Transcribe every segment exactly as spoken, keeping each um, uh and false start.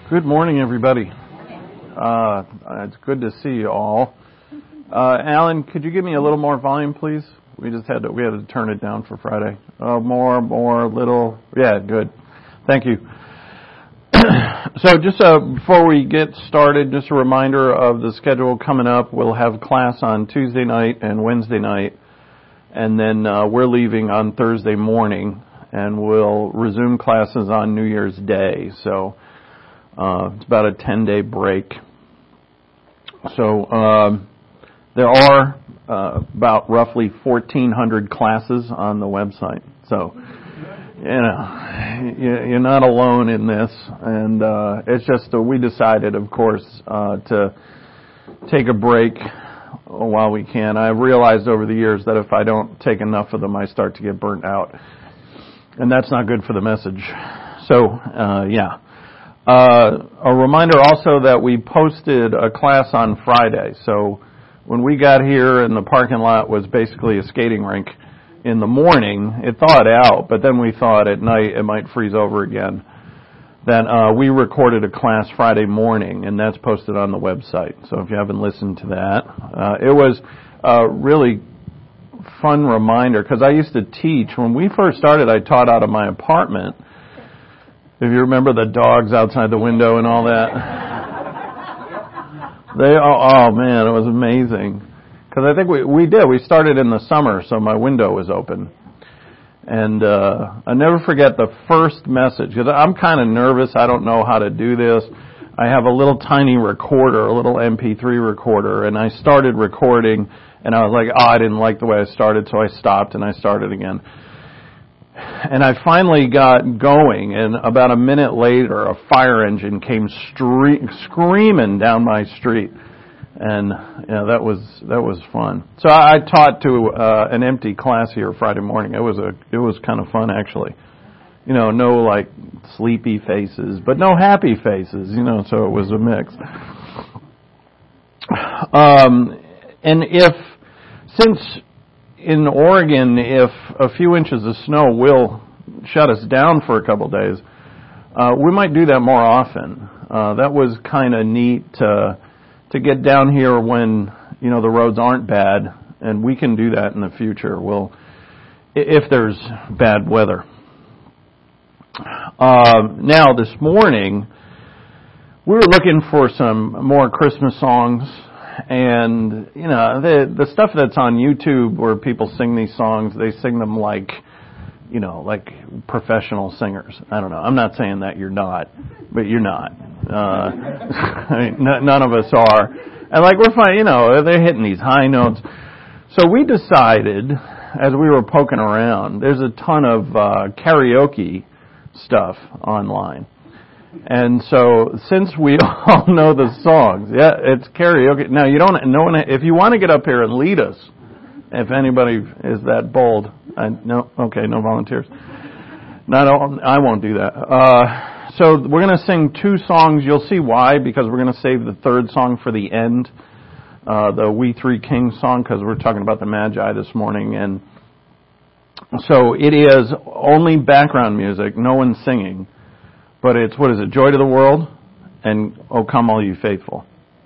Good morning, everybody. Uh, it's good to see you all. Uh, Alan, could you give me a little more volume, please? We just had to, we had to turn it down for Friday. Uh, more, more, little. Yeah, good. Thank you. So just uh, before we get started, just a reminder of the schedule coming up. We'll have class on Tuesday night and Wednesday night, and then uh, we're leaving on Thursday morning, and we'll resume classes on New Year's Day. So uh, it's about a ten-day break. So um, there are uh, about roughly fourteen hundred classes on the website. So you know, you're not alone in this, and uh, it's just uh, we decided, of course, uh, to take a break while we can. I've realized over the years that if I don't take enough of them, I start to get burnt out, and that's not good for the message. So, uh, yeah. Uh, a reminder also that we posted a class on Friday. So when we got here and the parking lot was basically a skating rink, in the morning, it thawed out, but then we thought at night it might freeze over again. Then uh, we recorded a class Friday morning, and that's posted on the website. So if you haven't listened to that, uh, it was a really fun reminder, because I used to teach. When we first started, I taught out of my apartment. If you remember the dogs outside the window and all that. they, oh, oh man, it was amazing. Because I think we we did. We started in the summer, so my window was open. And uh, I'll never forget the first message, because I'm kind of nervous. I don't know how to do this. I have a little tiny recorder, a little M P three recorder, and I started recording, and I was like, oh, I didn't like the way I started, so I stopped, and I started again. And I finally got going, and about a minute later, a fire engine came stre- screaming down my street. And yeah, that was that was fun. So I, I taught to uh, an empty class here Friday morning. It was a it was kind of fun, actually. You know, no like sleepy faces, but no happy faces. You know, so it was a mix. Um, and if since in Oregon, if a few inches of snow will shut us down for a couple of days, uh, we might do that more often. Uh, that was kind of neat to. to get down here when, you know, the roads aren't bad, and we can do that in the future. We'll, if there's bad weather. Uh, now, this morning, we were looking for some more Christmas songs, and, you know, the the stuff that's on YouTube where people sing these songs, they sing them like, you know, like professional singers. I don't know. I'm not saying that you're not, but you're not. Uh, I mean, n- none of us are. And like we're fine, you know, they're hitting these high notes. So we decided, as we were poking around, there's a ton of uh, karaoke stuff online. And so since we all know the songs, yeah, it's karaoke. Now you don't, no one, if you want to get up here and lead us, if anybody is that bold, I, no, okay, no volunteers. Not all, I won't do that. Uh, so we're going to sing two songs. You'll see why, because we're going to save the third song for the end, uh, the We Three Kings song, because we're talking about the Magi this morning. And so it is only background music, no one's singing, but it's, what is it, Joy to the World and O Come All You Faithful.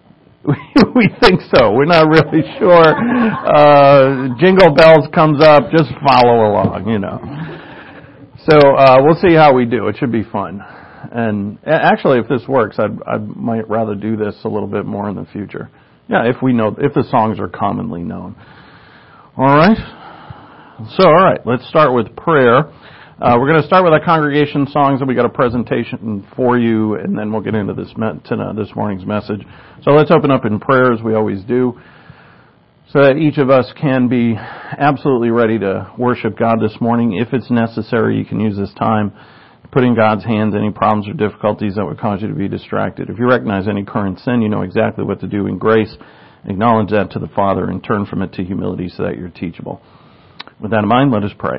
We think so. We're not really sure. Uh, Jingle Bells comes up. Just follow along, you know. So uh, we'll see how we do. It should be fun. And actually, if this works, I'd, I might rather do this a little bit more in the future. Yeah, if we know, if the songs are commonly known. All right. So, all right. Let's start with prayer. Uh, we're going to start with our congregation songs, and we got a presentation for you, and then we'll get into this me- to, uh, this morning's message. So let's open up in prayer, as we always do, so that each of us can be absolutely ready to worship God this morning. If it's necessary, you can use this time to put in God's hands any problems or difficulties that would cause you to be distracted. If you recognize any current sin, you know exactly what to do in grace. Acknowledge that to the Father and turn from it to humility so that you're teachable. With that in mind, let us pray.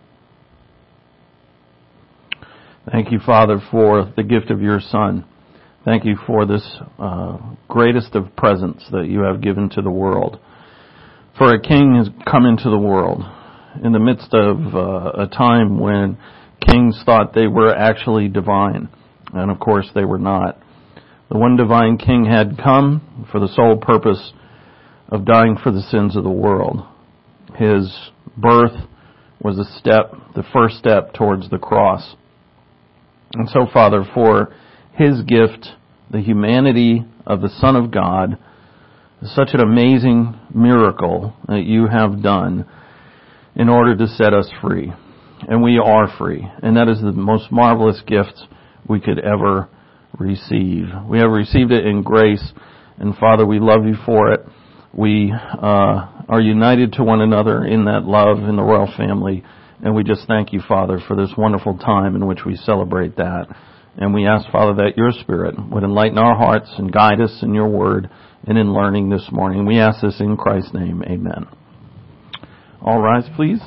Thank you, Father, for the gift of your Son. Thank you for this uh, greatest of presents that you have given to the world. For a king has come into the world in the midst of uh, a time when kings thought they were actually divine. And of course they were not. The one divine king had come for the sole purpose of dying for the sins of the world. His birth was a step, the first step towards the cross. And so, Father, for His gift, the humanity of the Son of God, is such an amazing miracle that you have done in order to set us free. And we are free. And that is the most marvelous gift we could ever receive. We have received it in grace. And Father, we love you for it. We uh, are united to one another in that love in the royal family. And we just thank you, Father, for this wonderful time in which we celebrate that. And we ask, Father, that your Spirit would enlighten our hearts and guide us in your word and in learning this morning. We ask this in Christ's name. Amen. All rise, please.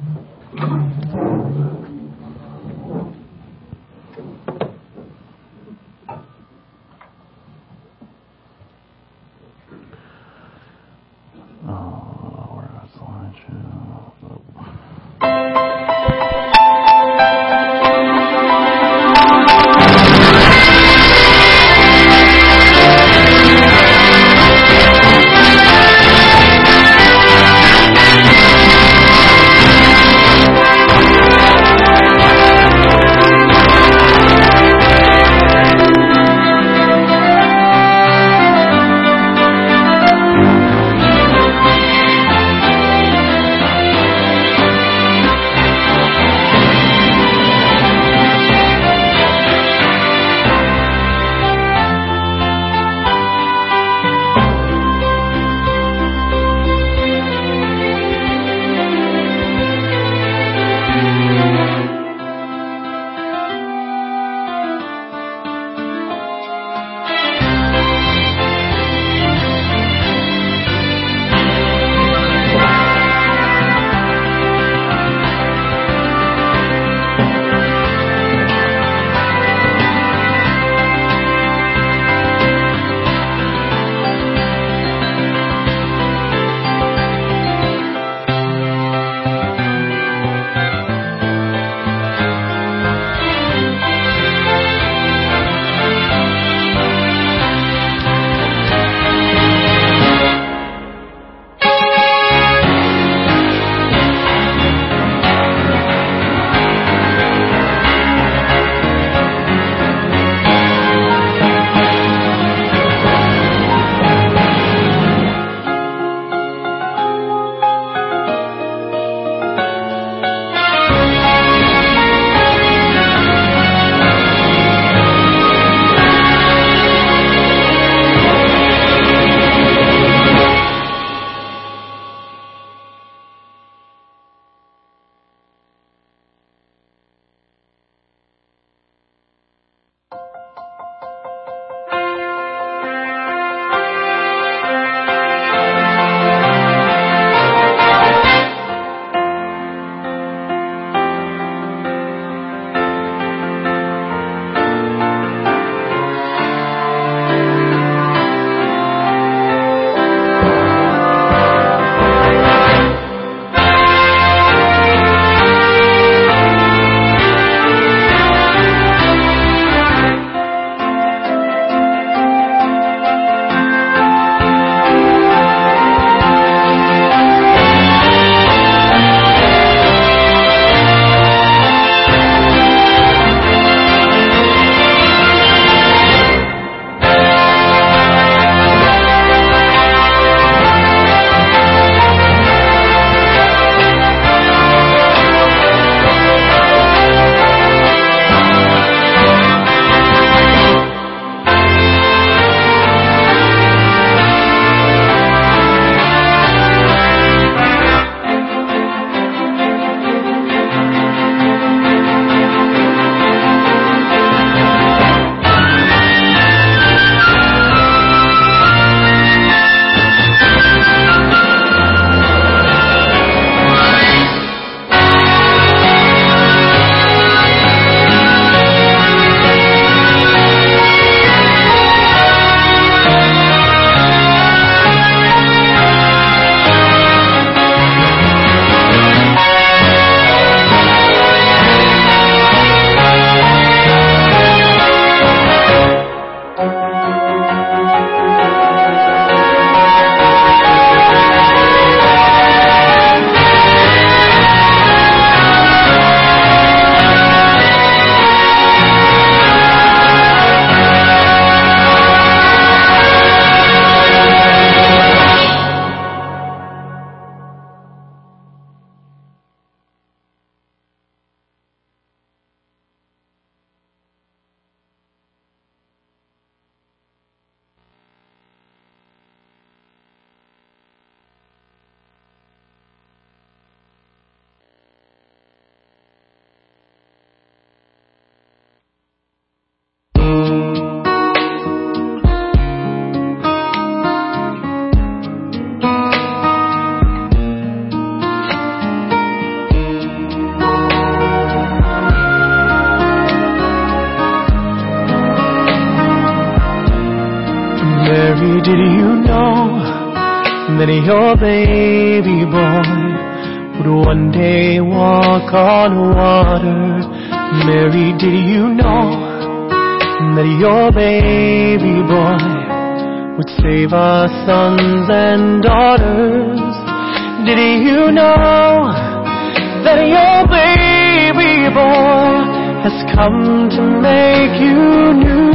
Oh, where is Elijah? Oh. did you know that your baby boy would one day walk on water? Mary, did you know that your baby boy would save our sons and daughters? Did you know that your baby boy has come to make you new?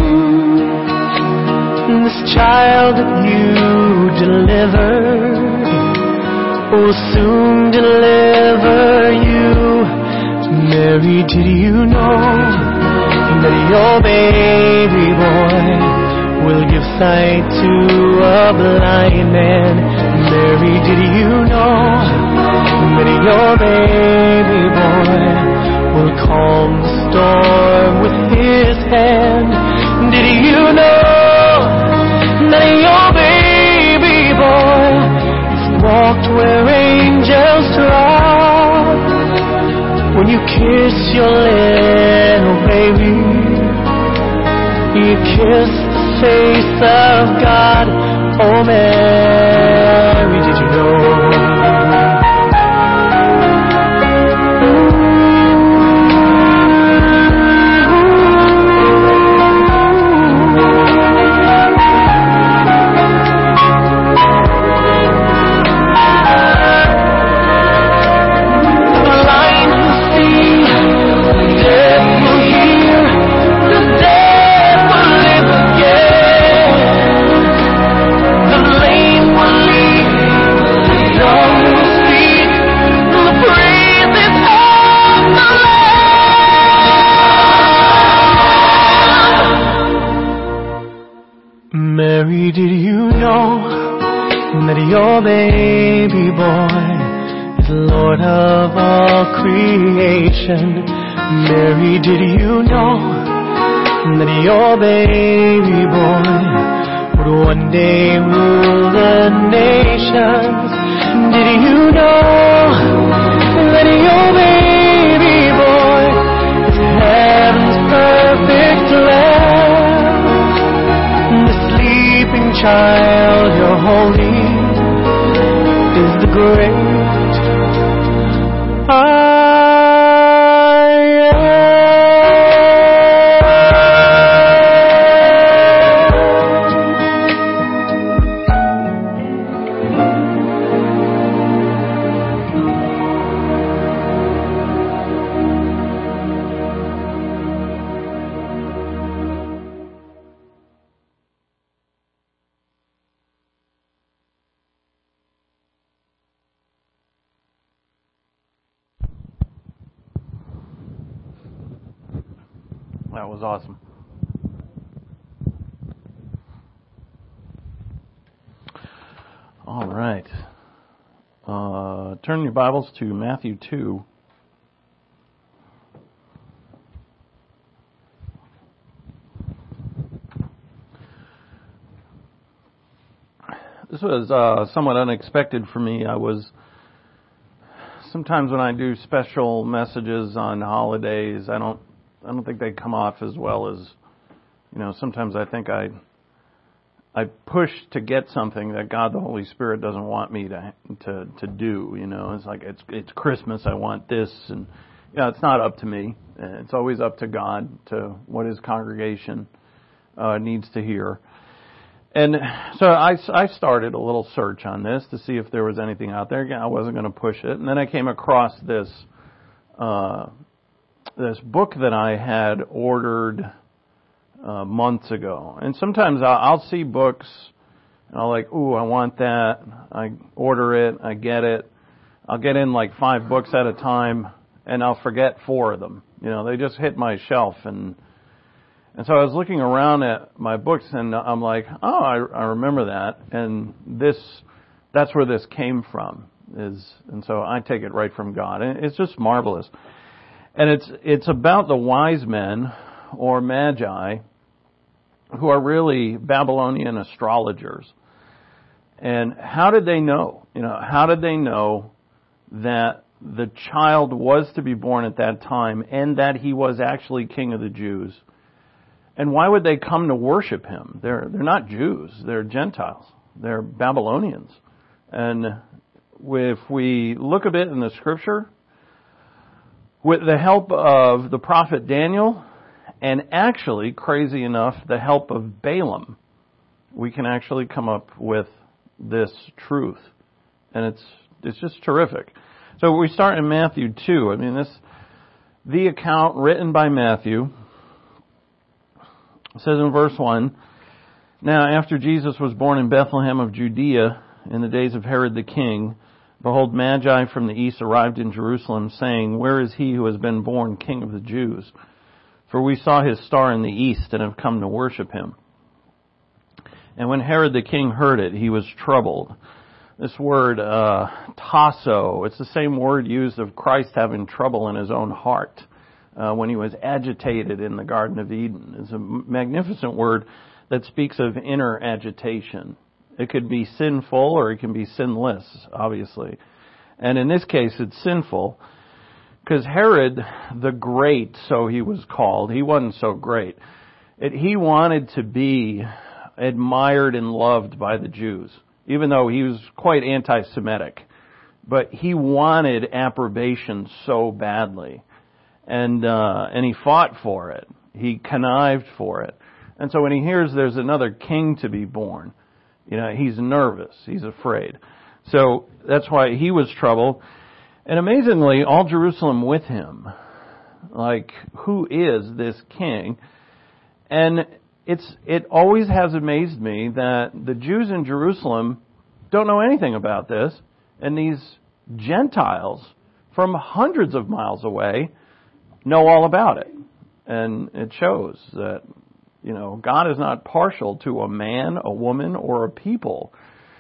This child that you delivered will soon deliver you. Mary, did you know that your baby boy will give sight to a blind man? Mary, did you know that your baby boy will calm the storm with his hand? Did you know that your baby boy has walked where angels trod? When you kiss your little baby, you kiss the face of God. Oh, Mary, did you know? Mary, did you know that your baby boy is Lord of all creation? Mary, did you know that your baby boy would one day rule the nations? Did you know that your baby boy is heaven's perfect lamb? Child, you're holy, is the great I am. That was awesome. All right. Uh, turn your Bibles to Matthew two. This was uh, somewhat unexpected for me. I was sometimes when I do special messages on holidays, I don't I don't think they come off as well as, you know, sometimes I think I I push to get something that God the Holy Spirit doesn't want me to to to do, you know. It's like it's it's Christmas, I want this, and you know, it's not up to me. It's always up to God, to what his congregation uh, needs to hear. And so I, I started a little search on this to see if there was anything out there. Again, I wasn't going to push it. And then I came across this uh, this book that I had ordered uh, months ago. And sometimes I'll, I'll see books, and I'll like, ooh, I want that. I order it, I get it. I'll get in like five books at a time, and I'll forget four of them. You know, they just hit my shelf, and And so I was looking around at my books, and I'm like, oh, I, I remember that, and this, that's where this came from, is, and so I take it right from God, and it's just marvelous. And it's it's about the wise men, or magi, who are really Babylonian astrologers. And how did they know? You know, how did they know that the child was to be born at that time, and that he was actually King of the Jews? And why would they come to worship him? They're, they're not Jews. They're Gentiles. They're Babylonians. And if we look a bit in the scripture, with the help of the prophet Daniel, and actually, crazy enough, the help of Balaam, we can actually come up with this truth. And it's it's just terrific. So we start in Matthew two. I mean, this the account written by Matthew. It says in verse one, "Now after Jesus was born in Bethlehem of Judea in the days of Herod the king, behold, Magi from the east arrived in Jerusalem, saying, 'Where is he who has been born King of the Jews? For we saw his star in the east and have come to worship him.' And when Herod the king heard it, he was troubled." This word, uh, tasso, it's the same word used of Christ having trouble in his own heart uh, when he was agitated in the Garden of Eden. It's a magnificent word that speaks of inner agitation. It could be sinful or it can be sinless, obviously. And in this case, it's sinful because Herod the Great, so he was called, he wasn't so great. It, he wanted to be admired and loved by the Jews, even though he was quite anti-Semitic. But he wanted approbation so badly. And uh, and he fought for it. He connived for it. And so when he hears there's another king to be born, you know, he's nervous. He's afraid. So that's why he was troubled. And amazingly, all Jerusalem with him. Like, who is this king? And it's it always has amazed me that the Jews in Jerusalem don't know anything about this. And these Gentiles from hundreds of miles away know all about it. And it shows that, you know, God is not partial to a man, a woman, or a people.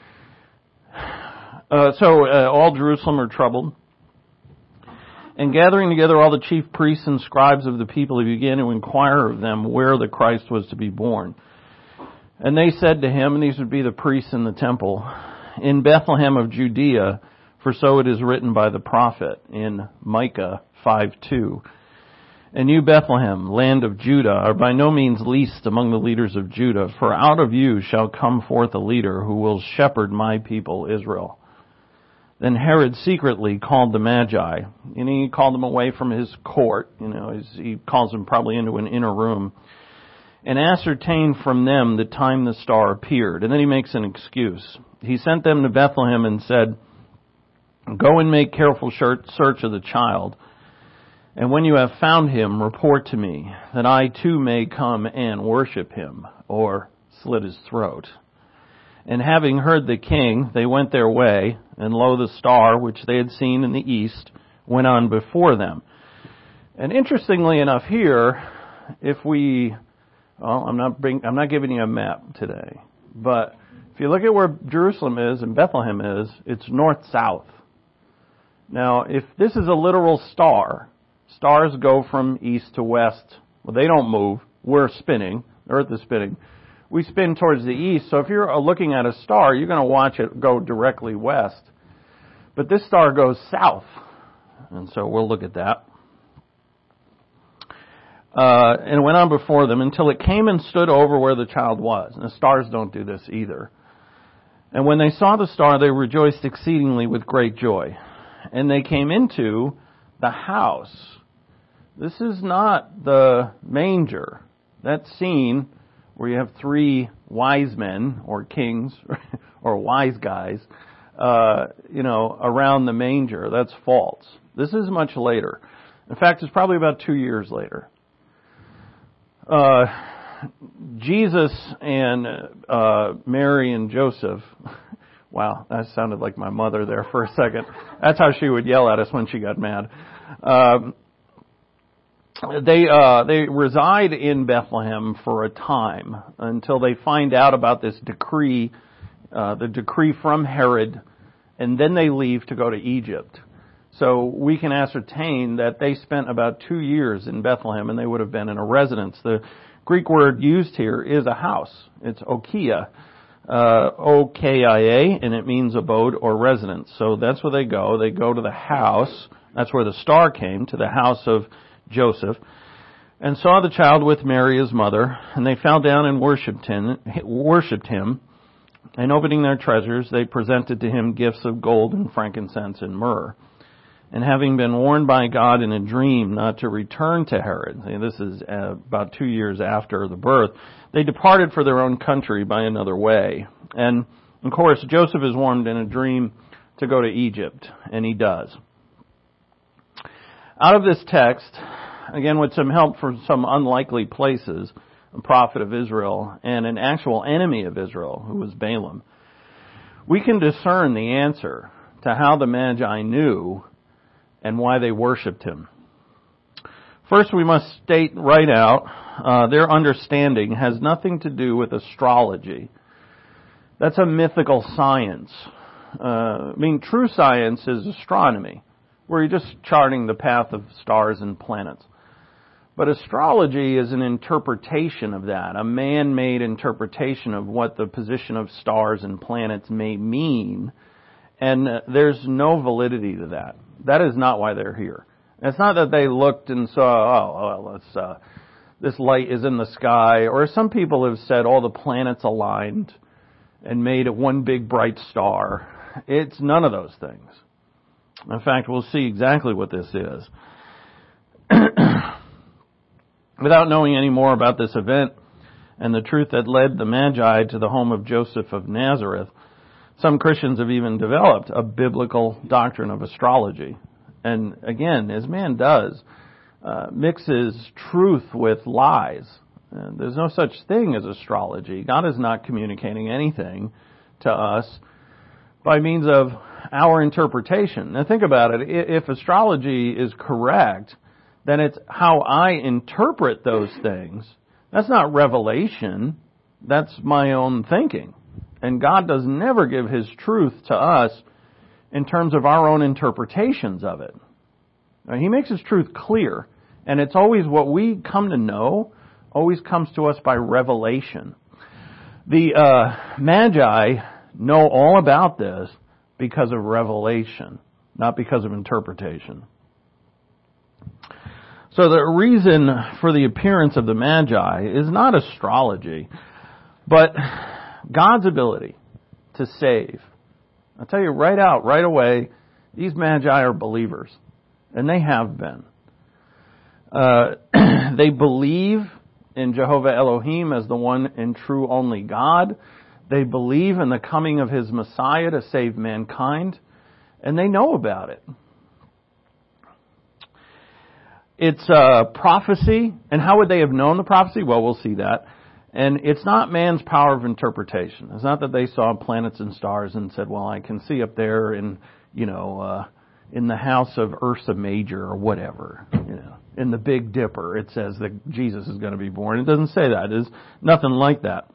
Uh, so uh, all Jerusalem are troubled. And gathering together all the chief priests and scribes of the people, he began to inquire of them where the Christ was to be born. And they said to him, and these would be the priests in the temple, "In Bethlehem of Judea, for so it is written by the prophet in Micah five two. And you, Bethlehem, land of Judah, are by no means least among the leaders of Judah, for out of you shall come forth a leader who will shepherd my people Israel." Then Herod secretly called the Magi, and he called them away from his court, you know, he calls them probably into an inner room, and ascertained from them the time the star appeared. And then he makes an excuse. He sent them to Bethlehem and said, "Go and make careful search of the child. And when you have found him, report to me, that I too may come and worship him," or slit his throat. And having heard the king, they went their way, and lo, the star, which they had seen in the east, went on before them. And interestingly enough here, if we, well, I'm not bring, I'm not giving you a map today, but if you look at where Jerusalem is and Bethlehem is, it's north-south. Now, if this is a literal star, stars go from east to west. Well, they don't move. We're spinning. The earth is spinning. We spin towards the east. So if you're looking at a star, you're going to watch it go directly west. But this star goes south. And so we'll look at that. Uh, and it went on before them until it came and stood over where the child was. And the stars don't do this either. And when they saw the star, they rejoiced exceedingly with great joy. And they came into the house. This is not the manger. That scene where you have three wise men or kings or wise guys, uh, you know, around the manger. That's false. This is much later. In fact, it's probably about two years later. Uh, Jesus and uh, Mary and Joseph. Wow, that sounded like my mother there for a second. That's how she would yell at us when she got mad. Um, they uh, they reside in Bethlehem for a time until they find out about this decree, uh, the decree from Herod, and then they leave to go to Egypt. So we can ascertain that they spent about two years in Bethlehem, and they would have been in a residence. The Greek word used here is a house. It's okia, uh, O K I A, and it means abode or residence. So that's where they go. They go to the house. That's where the star came, to the house of Joseph. and saw the child with Mary his mother, and they fell down and worshipped him, worshipped him. And opening their treasures, they presented to him gifts of gold and frankincense and myrrh. And having been warned by God in a dream not to return to Herod, this is uh, about two years after the birth, they departed for their own country by another way. And, of course, Joseph is warned in a dream to go to Egypt, and he does. Out of this text, again, with some help from some unlikely places, a prophet of Israel and an actual enemy of Israel, who was Balaam, we can discern the answer to how the Magi knew and why they worshipped him. First, we must state right out, uh, their understanding has nothing to do with astrology. That's a mythical science. Uh, I mean, true science is astronomy, where you're just charting the path of stars and planets. But astrology is an interpretation of that, a man-made interpretation of what the position of stars and planets may mean, and uh, there's no validity to that. That is not why they're here. It's not that they looked and saw, oh, well, let's, uh, this light is in the sky, or some people have said all the planets aligned and made it one big bright star. It's none of those things. In fact, we'll see exactly what this is. Without knowing any more about this event and the truth that led the Magi to the home of Joseph of Nazareth, some Christians have even developed a biblical doctrine of astrology. And again, as man does, uh, mixes truth with lies. Uh, there's no such thing as astrology. God is not communicating anything to us by means of our interpretation. Now think about it. If astrology is correct, then it's how I interpret those things. That's not revelation. That's my own thinking. And God does never give His truth to us in terms of our own interpretations of it. Now, He makes His truth clear, and it's always what we come to know, always comes to us by revelation. The uh, Magi know all about this because of revelation, not because of interpretation. So the reason for the appearance of the Magi is not astrology, but God's ability to save. I'll tell you right out, right away, these Magi are believers, and they have been. Uh, they believe in Jehovah Elohim as the one and true only God. They believe in the coming of His Messiah to save mankind, and they know about it. It's a prophecy, and how would they have known the prophecy? Well, we'll see that. And it's not man's power of interpretation. It's not that they saw planets and stars and said, well, I can see up there in, you know, uh, in the house of Ursa Major or whatever, you know, in the Big Dipper, it says that Jesus is going to be born. It doesn't say that. It's nothing like that.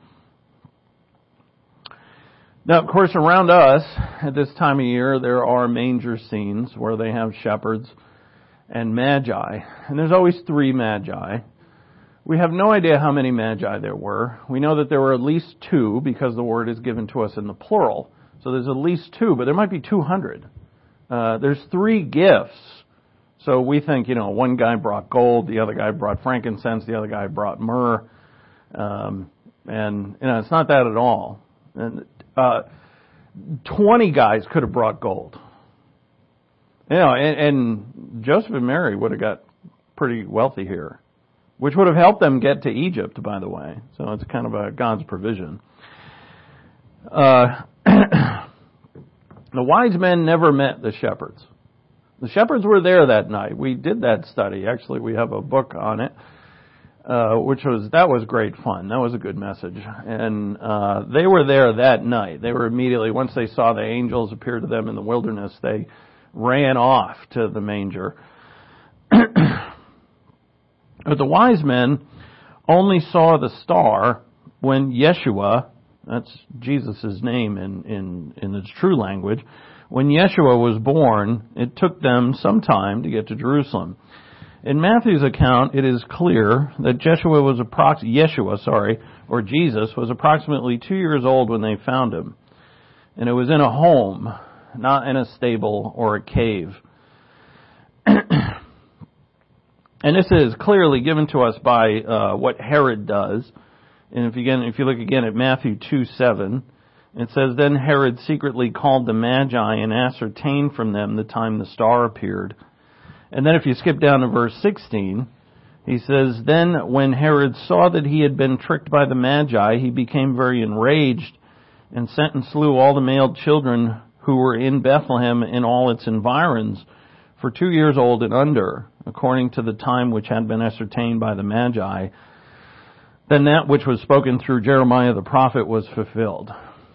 Now, of course, around us at this time of year, there are manger scenes where they have shepherds and magi. And there's always three magi. We have no idea how many magi there were. We know that there were at least two because the word is given to us in the plural. So there's at least two, but there might be two hundred. Uh, there's three gifts. So we think, you know, one guy brought gold, the other guy brought frankincense, the other guy brought myrrh. Um, and, you know, it's not that at all. And, uh, twenty guys could have brought gold. You know, and, and Joseph and Mary would have got pretty wealthy here, which would have helped them get to Egypt, by the way. So it's kind of a God's provision. Uh, the wise men never met the shepherds. The shepherds were there that night. We did that study. Actually, we have a book on it, uh, which was, that was great fun. That was a good message. And uh, they were there that night. They were immediately, once they saw the angels appear to them in the wilderness, they ran off to the manger. But the wise men only saw the star when Yeshua, that's Jesus' name in, in, in its true language, when Yeshua was born, it took them some time to get to Jerusalem. In Matthew's account, it is clear that Yeshua was approx- Yeshua, sorry, or Jesus was approximately two years old when they found him. And it was in a home, not in a stable or a cave. And this is clearly given to us by uh, what Herod does. And if you, again, if you look again at Matthew two seven, it says, "Then Herod secretly called the Magi and ascertained from them the time the star appeared." And then if you skip down to verse sixteen, he says, "Then when Herod saw that he had been tricked by the Magi, he became very enraged and sent and slew all the male children who were in Bethlehem and all its environs, for two years old and under, according to the time which had been ascertained by the Magi. Then that which was spoken through Jeremiah the prophet was fulfilled."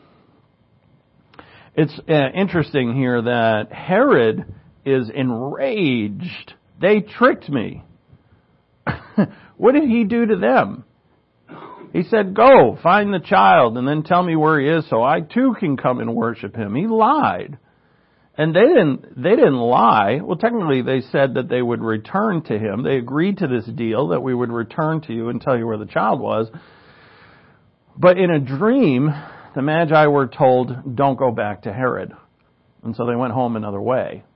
It's uh, interesting here that Herod is enraged. They tricked me. What did he do to them? He said, "Go, find the child, and then tell me where he is so I too can come and worship him." He lied. And they didn't, they didn't lie. Well, technically they said that they would return to him. They agreed to this deal that we would return to you and tell you where the child was. But in a dream, the Magi were told, "Don't go back to Herod." And so they went home another way.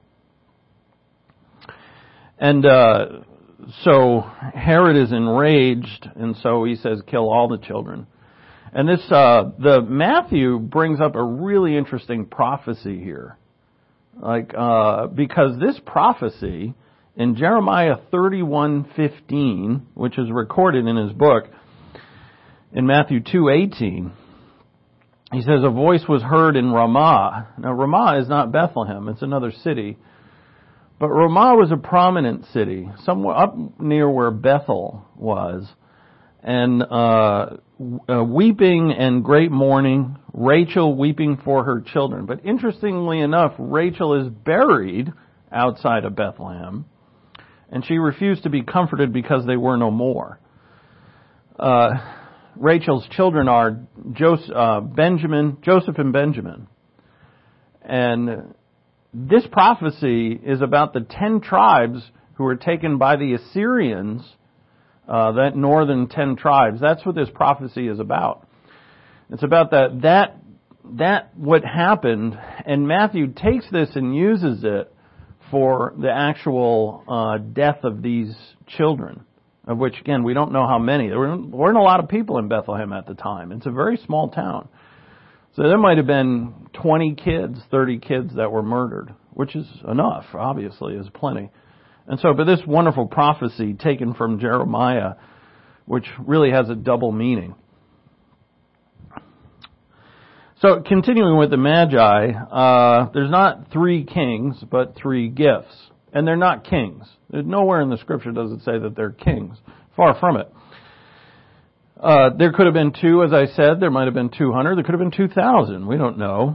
And uh, so Herod is enraged, and so he says, "Kill all the children." And this, uh, the Matthew brings up a really interesting prophecy here. Like, uh, because this prophecy in Jeremiah thirty-one fifteen, which is recorded in his book, in Matthew two eighteen, he says, "A voice was heard in Ramah." Now, Ramah is not Bethlehem, it's another city. But Ramah was a prominent city, somewhere up near where Bethel was. And uh, uh, weeping and great mourning, Rachel weeping for her children. But interestingly enough, Rachel is buried outside of Bethlehem, and she refused to be comforted because they were no more. Uh, Rachel's children are Joseph, uh, Benjamin, Joseph and Benjamin. And this prophecy is about the ten tribes who were taken by the Assyrians, uh, that northern ten tribes. That's what this prophecy is about. It's about that, that, that what happened, and Matthew takes this and uses it for the actual uh, death of these children, of which, again, we don't know how many. There weren't a lot of people in Bethlehem at the time. It's a very small town. So there might have been twenty kids, thirty kids that were murdered, which is enough, obviously, is plenty. And so, but this wonderful prophecy taken from Jeremiah, which really has a double meaning. So, continuing with the Magi, uh, there's not three kings, but three gifts. And they're not kings. There's nowhere in the Scripture does it say that they're kings. Far from it. Uh, there could have been two, as I said. There might have been two hundred. There could have been two thousand. We don't know.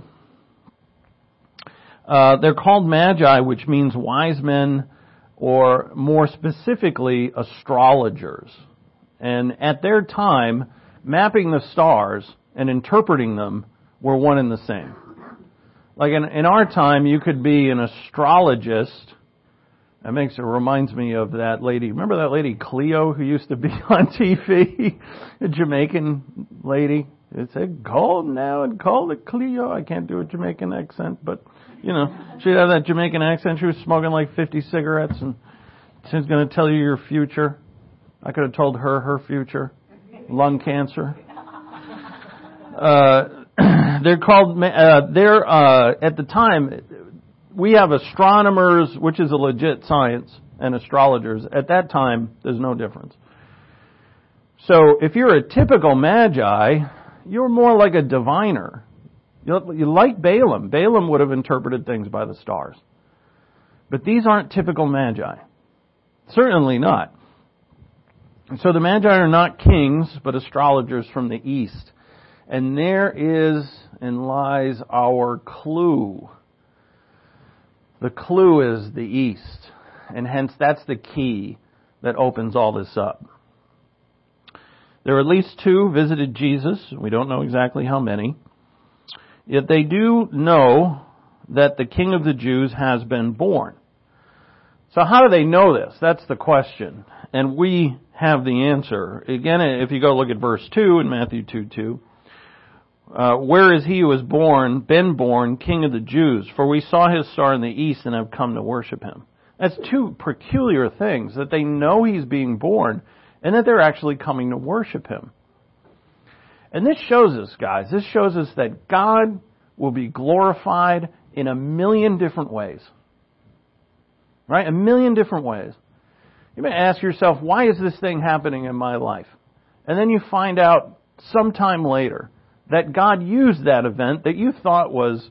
Uh, they're called Magi, which means wise men, or more specifically, astrologers. And at their time, mapping the stars and interpreting them were one and the same. Like in, in our time, you could be an astrologist. That makes it reminds me of that lady. Remember that lady Cleo who used to be on T V? A Jamaican lady. It said, "Call now and call it Cleo." I can't do a Jamaican accent, but, you know, she'd have that Jamaican accent. She was smoking like fifty cigarettes, and she's going to tell you your future. I could have told her her future. Lung cancer. Uh, they're called, uh, they're, uh, at the time, we have astronomers, which is a legit science, and astrologers. At that time, there's no difference. So if you're a typical Magi, you're more like a diviner. You, you like Balaam. Balaam would have interpreted things by the stars. But these aren't typical Magi. Certainly not. So the Magi are not kings, but astrologers from the east. And there is and lies our clue. The clue is the east. And hence that's the key that opens all this up. There are at least two visited Jesus. We don't know exactly how many. Yet they do know that the King of the Jews has been born. So how do they know this? That's the question. And we have the answer. Again, if you go look at verse two in Matthew two two, uh, where is he who was born, been born, King of the Jews? For we saw his star in the east and have come to worship him. That's two peculiar things, that they know He's being born and that they're actually coming to worship Him. And this shows us, guys, this shows us that God will be glorified in a million different ways. Right? A million different ways. You may ask yourself, why is this thing happening in my life? And then you find out sometime later that God used that event that you thought was,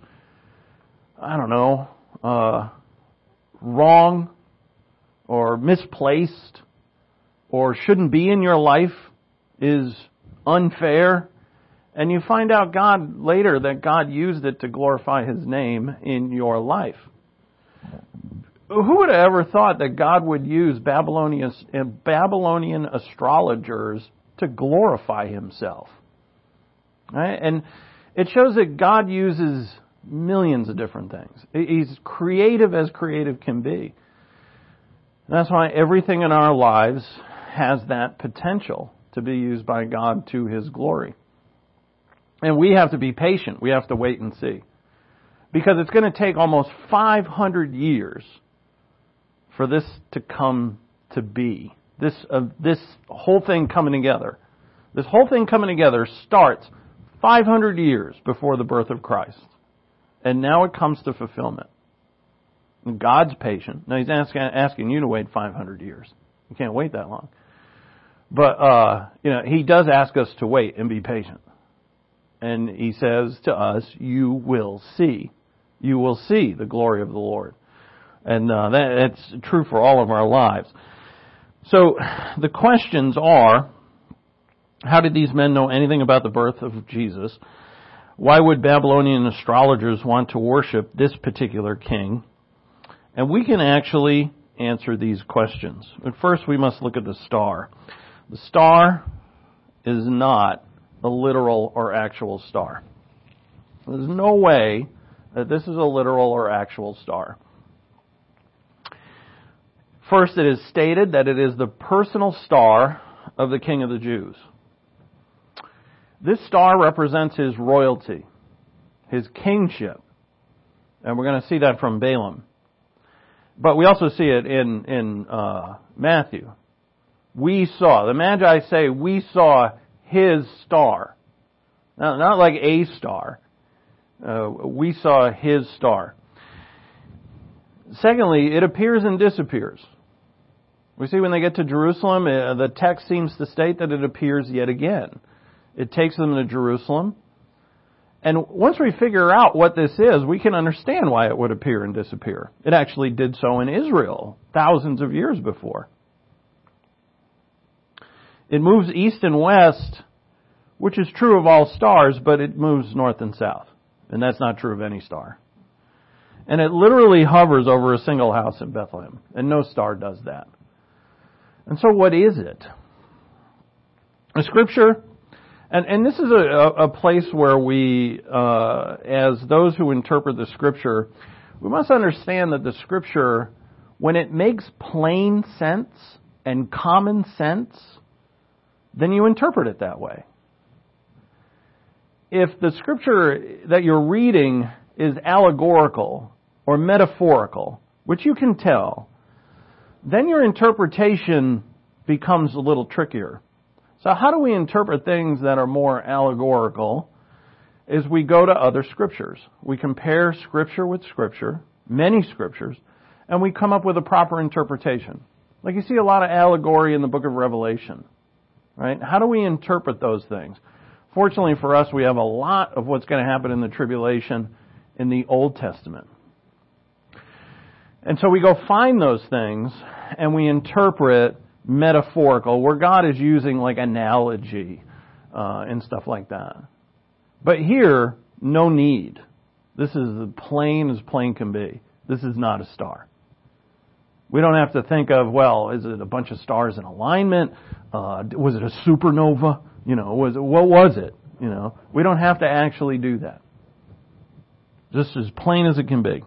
I don't know, uh, wrong or misplaced or shouldn't be in your life, is unfair. And you find out God later that God used it to glorify His name in your life. Who would have ever thought that God would use Babylonian, Babylonian astrologers to glorify Himself? Right? And it shows that God uses millions of different things. He's creative as creative can be. And that's why everything in our lives has that potential to be used by God to His glory. And we have to be patient. We have to wait and see. Because it's going to take almost five hundred years for this to come to be. This, uh, this whole thing coming together. This whole thing coming together starts five hundred years before the birth of Christ. And now it comes to fulfillment. And God's patient. Now He's asking, asking you to wait five hundred years. You can't wait that long. But, uh, you know, He does ask us to wait and be patient. And He says to us, you will see. You will see the glory of the Lord. And uh, that, that's true for all of our lives. So the questions are, how did these men know anything about the birth of Jesus? Why would Babylonian astrologers want to worship this particular king? And we can actually answer these questions. But first we must look at the star. The star is not a literal or actual star. There's no way that this is a literal or actual star. First, it is stated that it is the personal star of the King of the Jews. This star represents His royalty, His kingship. And we're going to see that from Balaam. But we also see it in, in uh, Matthew. We saw, the Magi say, we saw His star. Now, not like a star. Uh, we saw His star. Secondly, it appears and disappears. We see when they get to Jerusalem, uh, the text seems to state that it appears yet again. It takes them to Jerusalem. And once we figure out what this is, we can understand why it would appear and disappear. It actually did so in Israel thousands of years before. It moves east and west, which is true of all stars, but it moves north and south. And that's not true of any star. And it literally hovers over a single house in Bethlehem. And no star does that. And so what is it? The Scripture, and, and this is a, a place where we, uh, as those who interpret the Scripture, we must understand that the Scripture, when it makes plain sense and common sense, then you interpret it that way. If the Scripture that you're reading is allegorical or metaphorical, which you can tell, then your interpretation becomes a little trickier. So how do we interpret things that are more allegorical? Is we go to other Scriptures. We compare Scripture with Scripture, many Scriptures, and we come up with a proper interpretation. Like you see a lot of allegory in the book of Revelation. Right? How do we interpret those things? Fortunately for us, we have a lot of what's going to happen in the tribulation in the Old Testament. And so we go find those things and we interpret metaphorical, where God is using like analogy uh, and stuff like that. But here, no need. This is as plain as plain can be. This is not a star. We don't have to think of, well, is it a bunch of stars in alignment? Uh, was it a supernova? You know, was it, what was it? You know, we don't have to actually do that. Just as plain as it can be.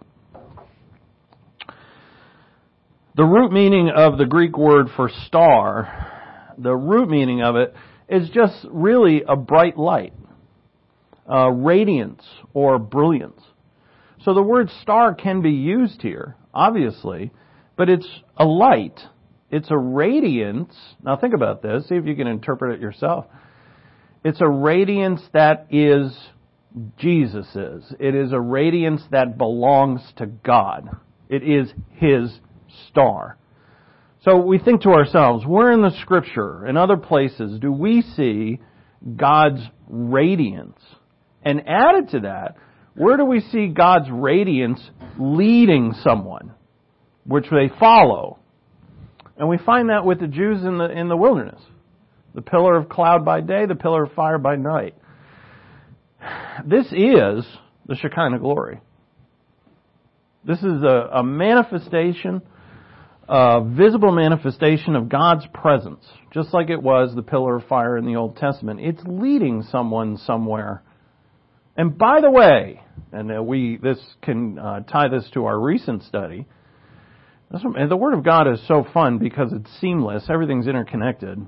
The root meaning of the Greek word for star, the root meaning of it is just really a bright light, uh, radiance or brilliance. So the word star can be used here, obviously, but it's a light. It's a radiance. Now think about this. See if you can interpret it yourself. It's a radiance that is Jesus's. It is a radiance that belongs to God. It is His star. So we think to ourselves, where in the Scripture and other places do we see God's radiance? And added to that, where do we see God's radiance leading someone, which they follow? And we find that with the Jews in the in the wilderness. The pillar of cloud by day, the pillar of fire by night. This is the Shekinah glory. This is a, a manifestation, a visible manifestation of God's presence, just like it was the pillar of fire in the Old Testament. It's leading someone somewhere. And by the way, and we this can uh, tie this to our recent study. And the Word of God is so fun because it's seamless. Everything's interconnected.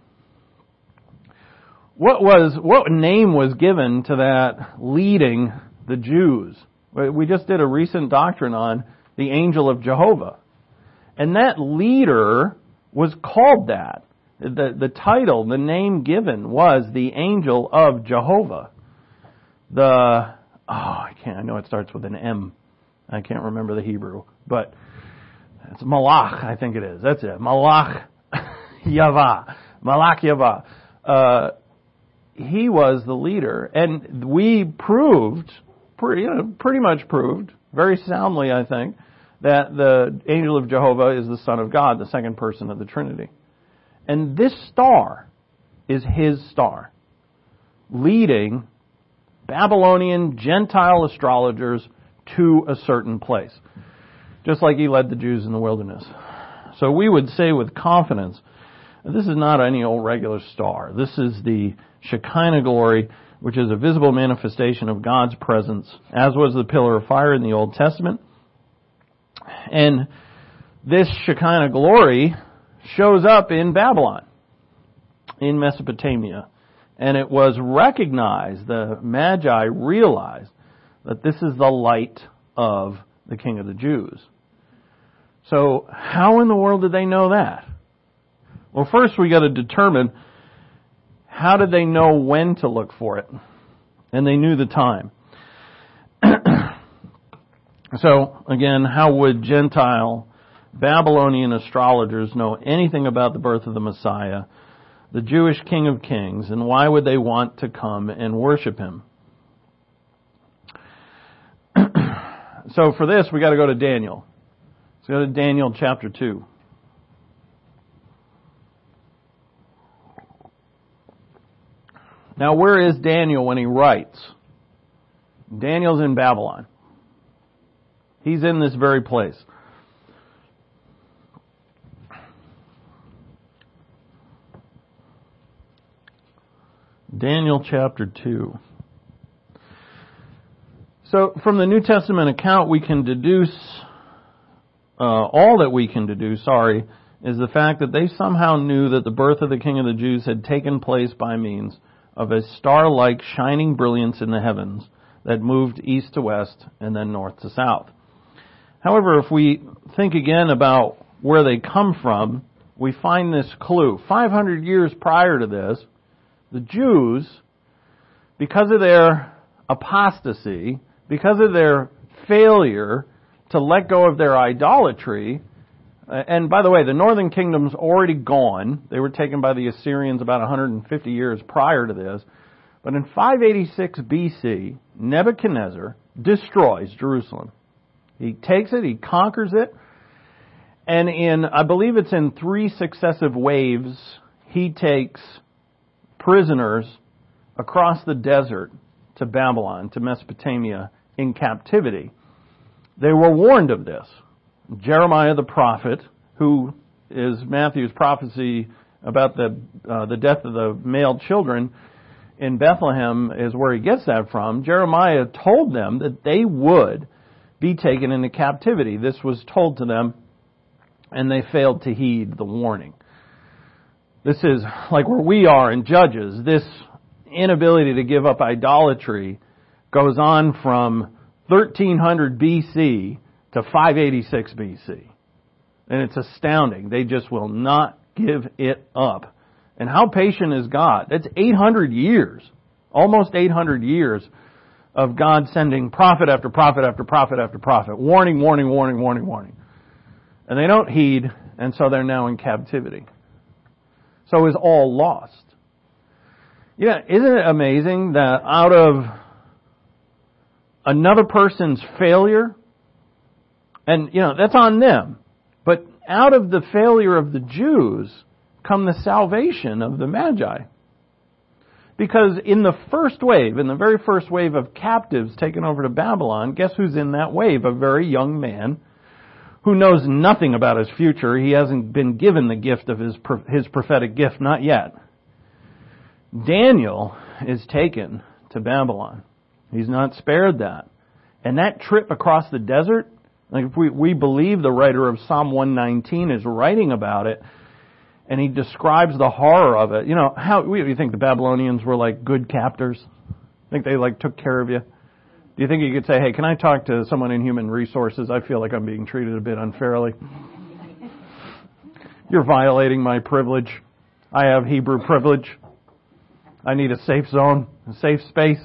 What was what name was given to that leading the Jews? We just did a recent doctrine on the angel of Jehovah. And that leader was called that. The, the title, the name given was the angel of Jehovah. The, oh, I can't, I know it starts with an M. I can't remember the Hebrew, but it's Malach, I think it is. That's it. Malach Yavah. Malach Yavah. Uh, he was the leader. And we proved, pretty, you know, pretty much proved, very soundly, I think, that the angel of Jehovah is the Son of God, the second person of the Trinity. And this star is his star, leading Babylonian Gentile astrologers to a certain place, just like he led the Jews in the wilderness. So we would say with confidence, this is not any old regular star. This is the Shekinah glory, which is a visible manifestation of God's presence, as was the pillar of fire in the Old Testament. And this Shekinah glory shows up in Babylon, in Mesopotamia. And it was recognized, the Magi realized, that this is the light of the King of the Jews. So how in the world did they know that? Well, first we got to determine how did they know when to look for it. And they knew the time. So, again, how would Gentile Babylonian astrologers know anything about the birth of the Messiah, the Jewish King of Kings, and why would they want to come and worship him? So for this, we got to go to Daniel. Let's go to Daniel chapter two. Now, where is Daniel when he writes? Daniel's in Babylon. He's in this very place. Daniel chapter two. So from the New Testament account, we can deduce, uh, all that we can deduce, sorry, is the fact that they somehow knew that the birth of the King of the Jews had taken place by means of a star-like shining brilliance in the heavens that moved east to west and then north to south. However, if we think again about where they come from, we find this clue. five hundred years prior to this, the Jews, because of their apostasy, because of their failure to let go of their idolatry, and by the way, the northern kingdom's already gone. They were taken by the Assyrians about one hundred fifty years prior to this. But in five eighty-six B C, Nebuchadnezzar destroys Jerusalem. He takes it, he conquers it, and in, I believe it's in three successive waves, he takes prisoners across the desert to Babylon, to Mesopotamia, in captivity. They were warned of this. Jeremiah the prophet, who is Matthew's prophecy about the uh, the death of the male children in Bethlehem, is where he gets that from. Jeremiah told them that they would be taken into captivity. This was told to them, and they failed to heed the warning. This is like where we are in Judges. This inability to give up idolatry goes on from thirteen hundred B C to five eighty-six B C. And it's astounding. They just will not give it up. And how patient is God? That's eight hundred years, almost eight hundred years of God sending prophet after prophet after prophet after prophet. Warning, warning, warning, warning, warning. And they don't heed, and so they're now in captivity. So is all lost. Yeah, isn't it amazing that out of another person's failure, and, you know, that's on them, but out of the failure of the Jews come the salvation of the Magi. Because in the first wave, in the very first wave of captives taken over to Babylon, guess who's in that wave? A very young man who knows nothing about his future. He hasn't been given the gift of his his prophetic gift, not yet. Daniel is taken to Babylon. He's not spared that. And that trip across the desert, like if we, we believe the writer of Psalm one nineteen is writing about it, and he describes the horror of it. You know, how do you think the Babylonians were like good captors? Think they like took care of you? Do you think you could say, hey, can I talk to someone in human resources? I feel like I'm being treated a bit unfairly. You're violating my privilege. I have Hebrew privilege. I need a safe zone, a safe space.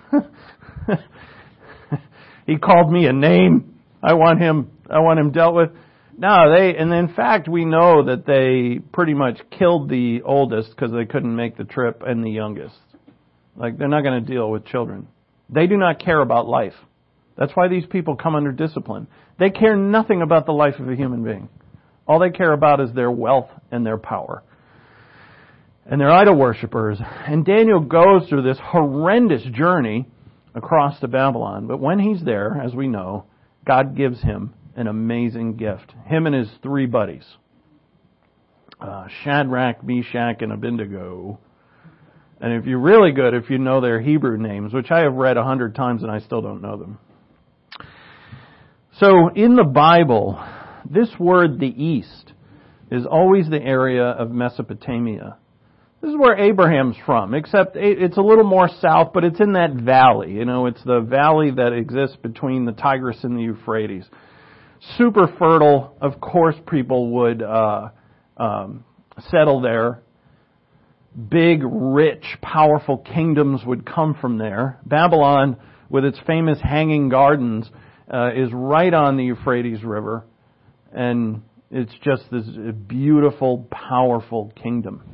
He called me a name. I want him, I want him dealt with. No, they, and in fact, we know that they pretty much killed the oldest because they couldn't make the trip, and the youngest. Like, they're not going to deal with children. They do not care about life. That's why these people come under discipline. They care nothing about the life of a human being. All they care about is their wealth and their power. And they're idol worshippers. And Daniel goes through this horrendous journey across to Babylon. But when he's there, as we know, God gives him an amazing gift. Him and his three buddies. Uh, Shadrach, Meshach, and Abednego. And if you're really good, if you know their Hebrew names, which I have read a hundred times and I still don't know them. So in the Bible, this word, the East, is always the area of Mesopotamia. This is where Abraham's from, except it's a little more south, but it's in that valley. You know, it's the valley that exists between the Tigris and the Euphrates. Super fertile. Of course, people would uh, um, settle there. Big, rich, powerful kingdoms would come from there. Babylon, with its famous hanging gardens, uh, is right on the Euphrates River. And it's just this beautiful, powerful kingdom.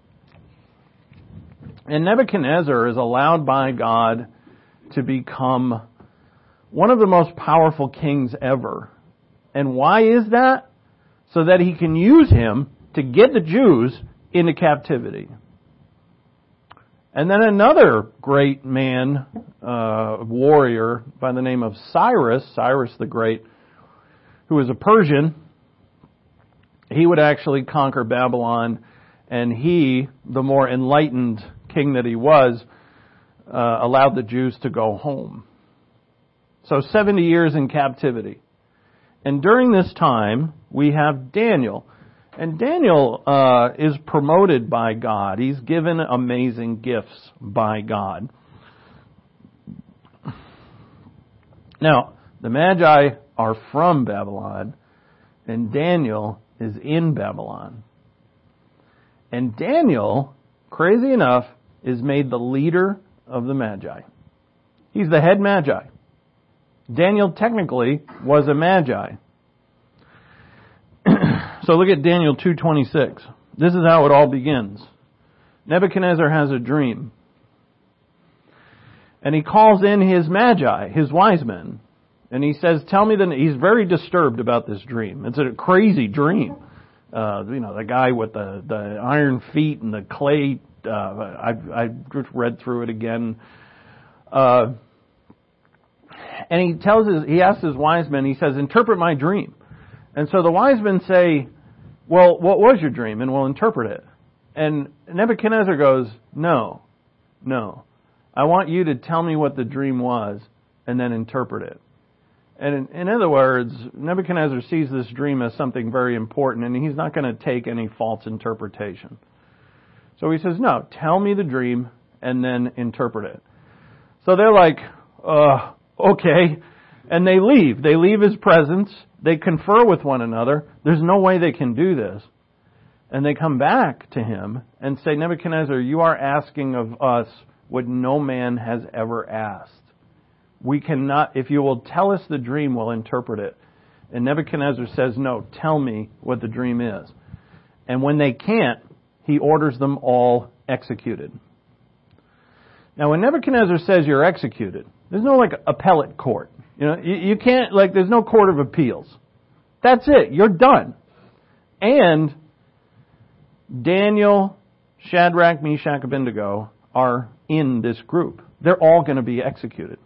And Nebuchadnezzar is allowed by God to become one of the most powerful kings ever. And why is that? So that he can use him to get the Jews into captivity. And then another great man, uh, warrior by the name of Cyrus, Cyrus the Great, who was a Persian, he would actually conquer Babylon, and he, the more enlightened king that he was, uh, allowed the Jews to go home. So seventy years in captivity. And during this time, we have Daniel. And Daniel uh, is promoted by God. He's given amazing gifts by God. Now, the Magi are from Babylon, and Daniel is in Babylon. And Daniel, crazy enough, is made the leader of the Magi. He's the head Magi. Daniel technically was a Magi. So look at Daniel two twenty-six. This is how it all begins. Nebuchadnezzar has a dream. And he calls in his Magi, his wise men. And he says, tell me the... He's very disturbed about this dream. It's a crazy dream. Uh, you know, the guy with the, the iron feet and the clay... Uh, I I just read through it again. Uh, and he tells his... He asks his wise men, he says, interpret my dream. And so the wise men say, well, what was your dream? And we'll interpret it. And Nebuchadnezzar goes, no, no. I want you to tell me what the dream was and then interpret it. And in, in other words, Nebuchadnezzar sees this dream as something very important, and he's not going to take any false interpretation. So he says, no, tell me the dream and then interpret it. So they're like, uh, okay. And they leave. They leave his presence. They confer with one another. There's no way they can do this. And they come back to him and say, Nebuchadnezzar, you are asking of us what no man has ever asked. We cannot, if you will tell us the dream, we'll interpret it. And Nebuchadnezzar says, no, tell me what the dream is. And when they can't, he orders them all executed. Now, when Nebuchadnezzar says you're executed, there's no like appellate court. You know, you, you can't, like, there's no court of appeals. That's it. You're done. And Daniel, Shadrach, Meshach, Abednego are in this group. They're all going to be executed.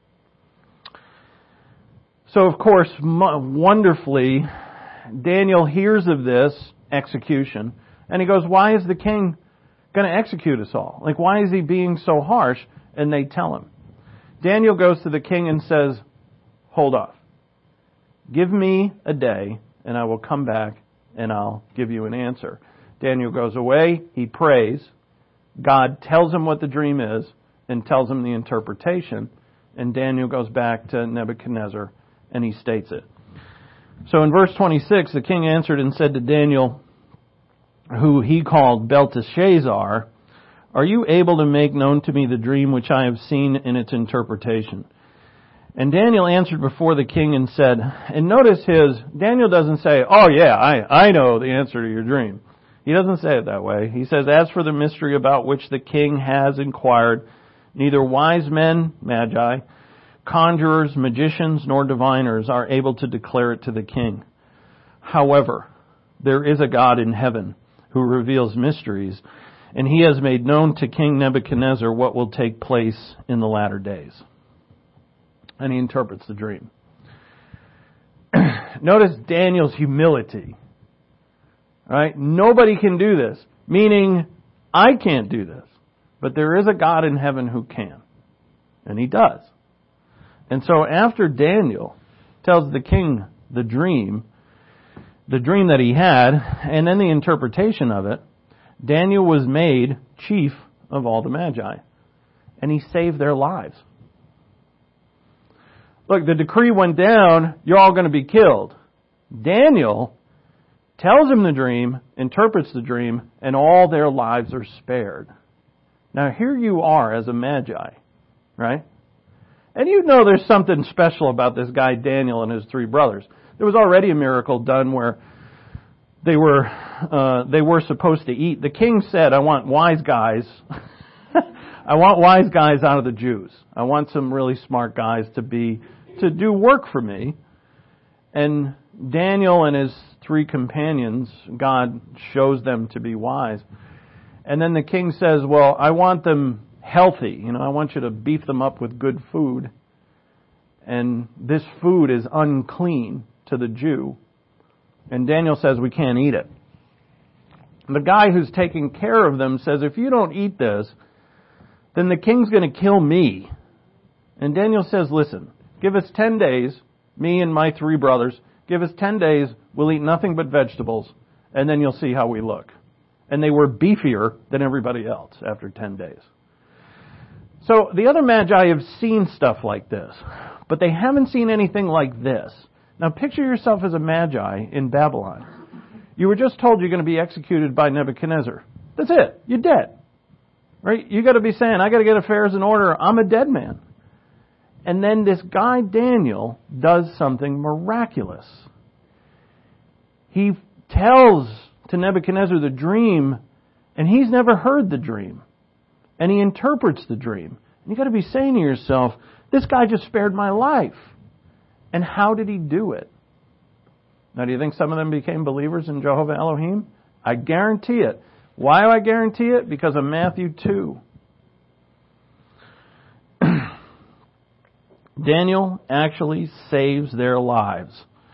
So, of course, wonderfully, Daniel hears of this execution, and he goes, why is the king going to execute us all? Like, why is he being so harsh? And they tell him. Daniel goes to the king and says, hold off. Give me a day, and I will come back, and I'll give you an answer. Daniel goes away, he prays. God tells him what the dream is, and tells him the interpretation, and Daniel goes back to Nebuchadnezzar, and he states it. So in verse twenty-six, the king answered and said to Daniel, who he called Belteshazzar, are you able to make known to me the dream which I have seen in its interpretation? And Daniel answered before the king and said, and notice his, Daniel doesn't say, oh yeah, I, I know the answer to your dream. He doesn't say it that way. He says, as for the mystery about which the king has inquired, neither wise men, magi, conjurers, magicians, nor diviners are able to declare it to the king. However, there is a God in heaven who reveals mysteries, and he has made known to King Nebuchadnezzar what will take place in the latter days. And he interprets the dream. Notice Daniel's humility. Right? Nobody can do this. Meaning, I can't do this. But there is a God in heaven who can. And he does. And so after Daniel tells the king the dream, the dream that he had, and then the interpretation of it, Daniel was made chief of all the Magi. And he saved their lives. Look, the decree went down, you're all going to be killed. Daniel tells him the dream, interprets the dream, and all their lives are spared. Now here you are as a Magi, right? And you know there's something special about this guy Daniel and his three brothers. There was already a miracle done where they were uh, they were supposed to eat. The king said, I want wise guys. I want wise guys out of the Jews. I want some really smart guys to be to do work for me. And Daniel and his three companions, God shows them to be wise. And then the king says, well, I want them healthy. You know, I want you to beef them up with good food. And this food is unclean to the Jew. And Daniel says, we can't eat it. The guy who's taking care of them says, if you don't eat this, then the king's going to kill me. And Daniel says, listen, give us ten days, me and my three brothers, give us ten days, we'll eat nothing but vegetables, and then you'll see how we look. And they were beefier than everybody else after ten days. So the other Magi have seen stuff like this, but they haven't seen anything like this. Now picture yourself as a Magi in Babylon. You were just told you're going to be executed by Nebuchadnezzar. That's it. You're dead. Right? You got to be saying, I got to get affairs in order. I'm a dead man. And then this guy Daniel does something miraculous. He tells to Nebuchadnezzar the dream, and he's never heard the dream. And he interprets the dream. And you got to be saying to yourself, this guy just spared my life. And how did he do it? Now, do you think some of them became believers in Jehovah Elohim? I guarantee it. Why do I guarantee it? Because of Matthew two. Daniel actually saves their lives.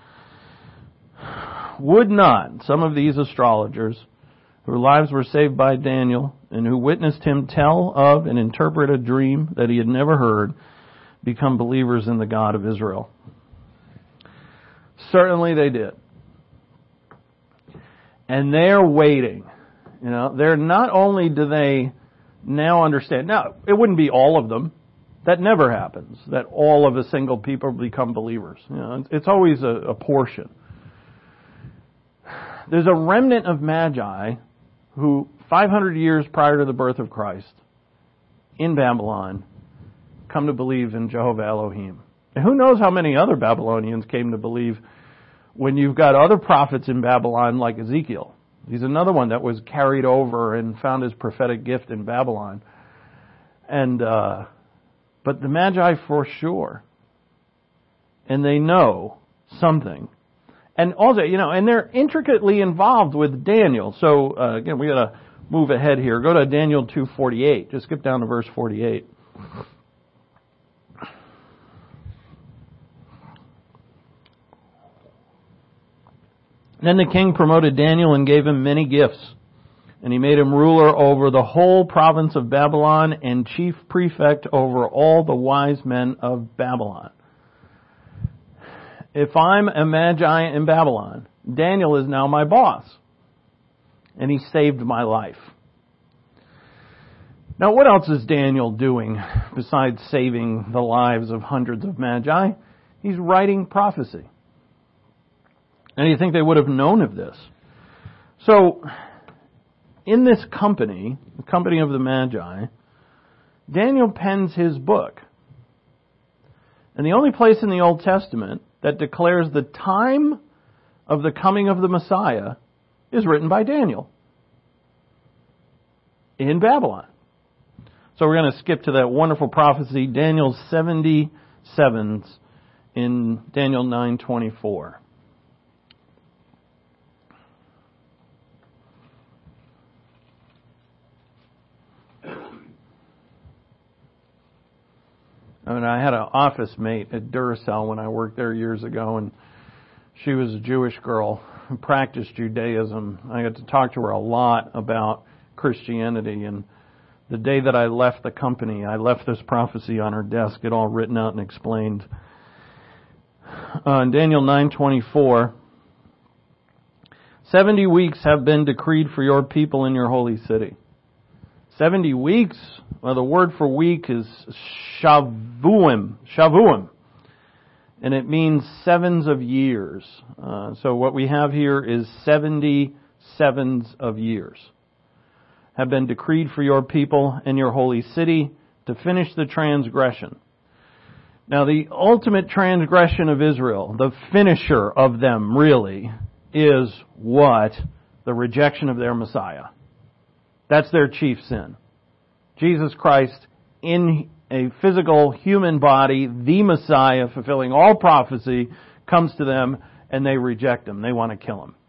Would not some of these astrologers, whose lives were saved by Daniel, and who witnessed him tell of and interpret a dream that he had never heard, become believers in the God of Israel? Certainly they did. And they're waiting. You know, they're not only do they now understand, now, it wouldn't be all of them. That never happens, that all of a single people become believers. You know, it's always a, a portion. There's a remnant of Magi who, five hundred years prior to the birth of Christ, in Babylon, come to believe in Jehovah Elohim. And who knows how many other Babylonians came to believe when you've got other prophets in Babylon like Ezekiel. He's another one that was carried over and found his prophetic gift in Babylon. And, uh, but the Magi for sure. And they know something. And also, you know, and they're intricately involved with Daniel. So, uh, again, we gotta move ahead here. Go to Daniel two forty-eight. Just skip down to verse forty-eight. Then the king promoted Daniel and gave him many gifts. And he made him ruler over the whole province of Babylon and chief prefect over all the wise men of Babylon. If I'm a Magi in Babylon, Daniel is now my boss. And he saved my life. Now, what else is Daniel doing besides saving the lives of hundreds of Magi? He's writing prophecy. And you think they would have known of this? So, in this company, the company of the Magi, Daniel pens his book. And the only place in the Old Testament that declares the time of the coming of the Messiah is written by Daniel in Babylon. So we're going to skip to that wonderful prophecy, Daniel's seventy sevens in Daniel nine twenty-four. I mean, I had an office mate at Duracell when I worked there years ago, and she was a Jewish girl who practiced Judaism. I got to talk to her a lot about Christianity, and the day that I left the company, I left this prophecy on her desk, it all written out and explained. Uh, in Daniel nine twenty-four, seventy weeks have been decreed for your people in your holy city. Seventy weeks? Well, the word for week is shavuim, shavuim. And it means sevens of years. Uh, so what we have here is seventy sevens of years have been decreed for your people and your holy city to finish the transgression. Now, the ultimate transgression of Israel, the finisher of them really, is what? The rejection of their Messiah. That's their chief sin. Jesus Christ in a physical human body, the Messiah, fulfilling all prophecy, comes to them and they reject him. They want to kill him.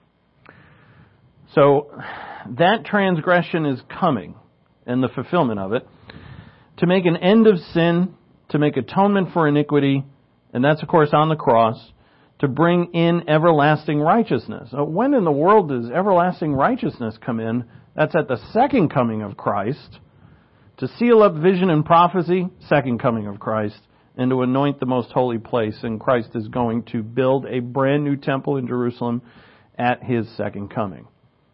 So that transgression is coming, and the fulfillment of it, to make an end of sin, to make atonement for iniquity, and that's of course on the cross, to bring in everlasting righteousness. When in the world does everlasting righteousness come in? That's at the second coming of Christ, to seal up vision and prophecy, second coming of Christ, and to anoint the most holy place. And Christ is going to build a brand new temple in Jerusalem at his second coming.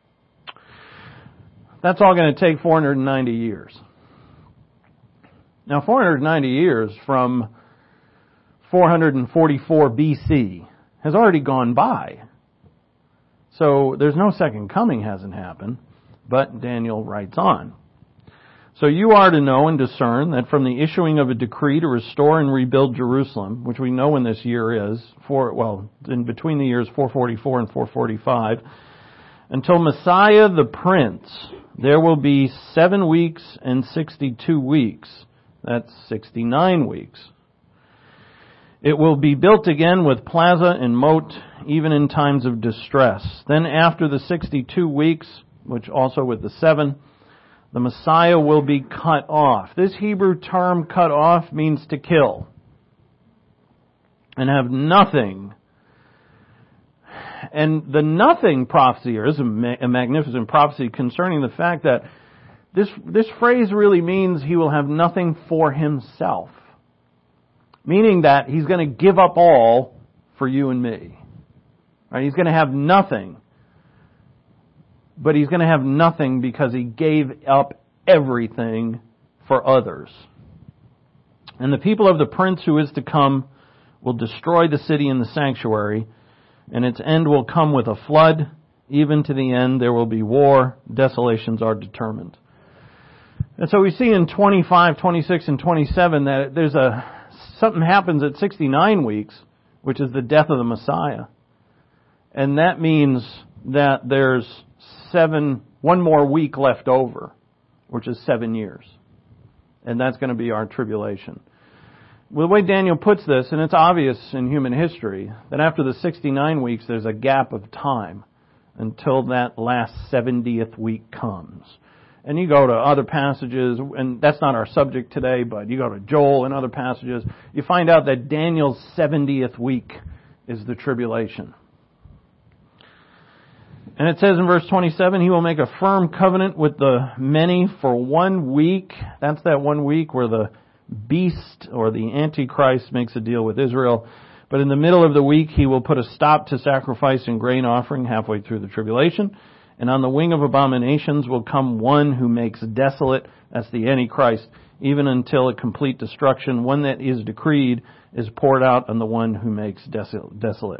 That's all going to take four hundred ninety years. Now, four hundred ninety years from four hundred forty-four B C has already gone by. So there's no second coming hasn't happened, but Daniel writes on. So you are to know and discern that from the issuing of a decree to restore and rebuild Jerusalem, which we know when this year is, for, well, in between the years four forty-four and four forty-five, until Messiah the Prince, there will be seven weeks and sixty-two weeks. That's sixty-nine weeks. It will be built again with plaza and moat, even in times of distress. Then after the sixty-two weeks, which also with the seven, the Messiah will be cut off. This Hebrew term cut off means to kill and have nothing. And the nothing prophecy here is a, ma- a magnificent prophecy concerning the fact that this, this phrase really means he will have nothing for himself. Meaning that he's going to give up all for you and me. Right? He's going to have nothing. But he's going to have nothing because he gave up everything for others. And the people of the prince who is to come will destroy the city and the sanctuary, and its end will come with a flood. Even to the end there will be war. Desolations are determined. And so we see in twenty-five, twenty-six, and twenty-seven that there's a something happens at sixty-nine weeks, which is the death of the Messiah. And that means that there's seven, one more week left over, which is seven years. And that's going to be our tribulation. Well, the way Daniel puts this, and it's obvious in human history, that after the sixty-nine weeks, there's a gap of time until that last seventieth week comes. And you go to other passages, and that's not our subject today, but you go to Joel and other passages, you find out that Daniel's seventieth week is the tribulation. And it says in verse twenty-seven, he will make a firm covenant with the many for one week. That's that one week where the beast or the Antichrist makes a deal with Israel. But in the middle of the week, he will put a stop to sacrifice and grain offering halfway through the tribulation. And on the wing of abominations will come one who makes desolate. That's the Antichrist. Even until a complete destruction, one that is decreed, is poured out on the one who makes desolate.